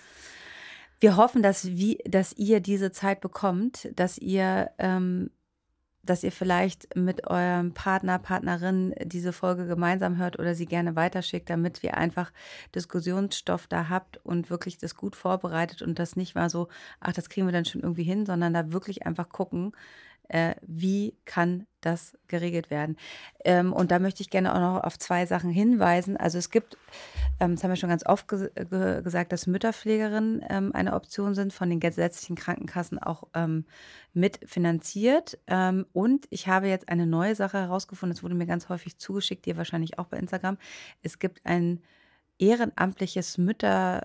Wir hoffen, dass, wie, dass ihr diese Zeit bekommt, dass ihr, ähm, dass ihr vielleicht mit eurem Partner, Partnerin diese Folge gemeinsam hört oder sie gerne weiterschickt, damit wir einfach Diskussionsstoff da habt und wirklich das gut vorbereitet und das nicht mal so, ach, das kriegen wir dann schon irgendwie hin, sondern da wirklich einfach gucken, äh, wie kann das geregelt werden. Ähm, und da möchte ich gerne auch noch auf zwei Sachen hinweisen. Also es gibt, ähm, das haben wir schon ganz oft ge- ge- gesagt, dass Mütterpflegerinnen ähm, eine Option sind, von den gesetzlichen Krankenkassen auch ähm, mitfinanziert. Ähm, und ich habe jetzt eine neue Sache herausgefunden, das wurde mir ganz häufig zugeschickt, dir wahrscheinlich auch bei Instagram. Es gibt ein ehrenamtliches Mütter-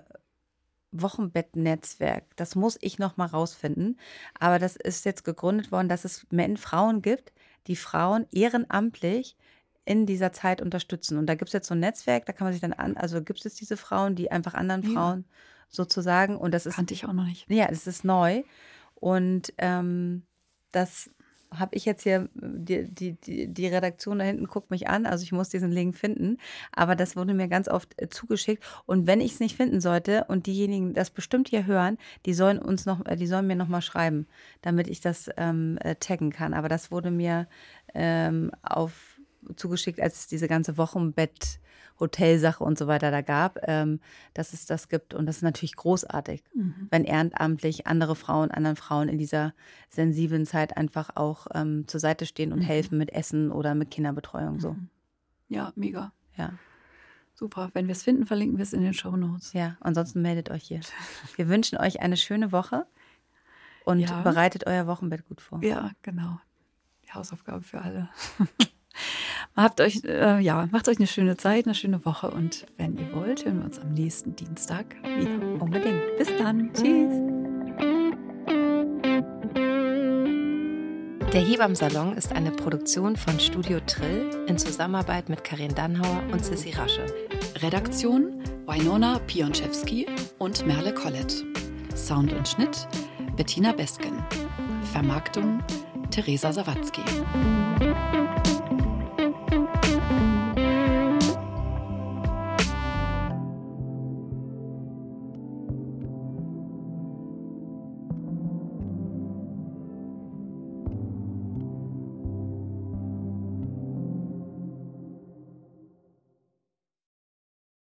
Wochenbettnetzwerk. Das muss ich noch mal rausfinden. Aber das ist jetzt gegründet worden, dass es Men- Frauen gibt, die Frauen ehrenamtlich in dieser Zeit unterstützen. Und da gibt es jetzt so ein Netzwerk, da kann man sich dann an, also gibt es diese Frauen, die einfach anderen ja. Frauen sozusagen, und das ist. Kannte ich auch noch nicht. Ja, das ist neu. Und ähm, das habe ich jetzt hier, die, die, die, die Redaktion da hinten guckt mich an, also ich muss diesen Link finden, aber das wurde mir ganz oft äh, zugeschickt, und wenn ich es nicht finden sollte und diejenigen das bestimmt hier hören, die sollen uns noch, äh, die sollen mir noch mal schreiben, damit ich das ähm, äh, taggen kann, aber das wurde mir ähm, auf zugeschickt, als es diese ganze Wochenbett Hotelsache und so weiter da gab, ähm, dass es das gibt. Und das ist natürlich großartig, mhm. wenn ehrenamtlich andere Frauen, anderen Frauen in dieser sensiblen Zeit einfach auch ähm, zur Seite stehen und mhm. helfen mit Essen oder mit Kinderbetreuung. So. Ja, mega. Ja. Super. Wenn wir es finden, verlinken wir es in den Shownotes. Ja, ansonsten meldet euch hier. Wir wünschen euch eine schöne Woche und ja. bereitet euer Wochenbett gut vor. Ja, genau. Die Hausaufgabe für alle. Habt euch, äh, ja, macht euch eine schöne Zeit, eine schöne Woche, und wenn ihr wollt, hören wir uns am nächsten Dienstag wieder. Unbedingt. Bis dann. Tschüss. Der Hebammsalon ist eine Produktion von Studio Trill in Zusammenarbeit mit Karin Dannhauer und Sissi Rasche. Redaktion Wynona Pionczewski und Merle Collett. Sound und Schnitt Bettina Besken. Vermarktung Theresa Sawatzki.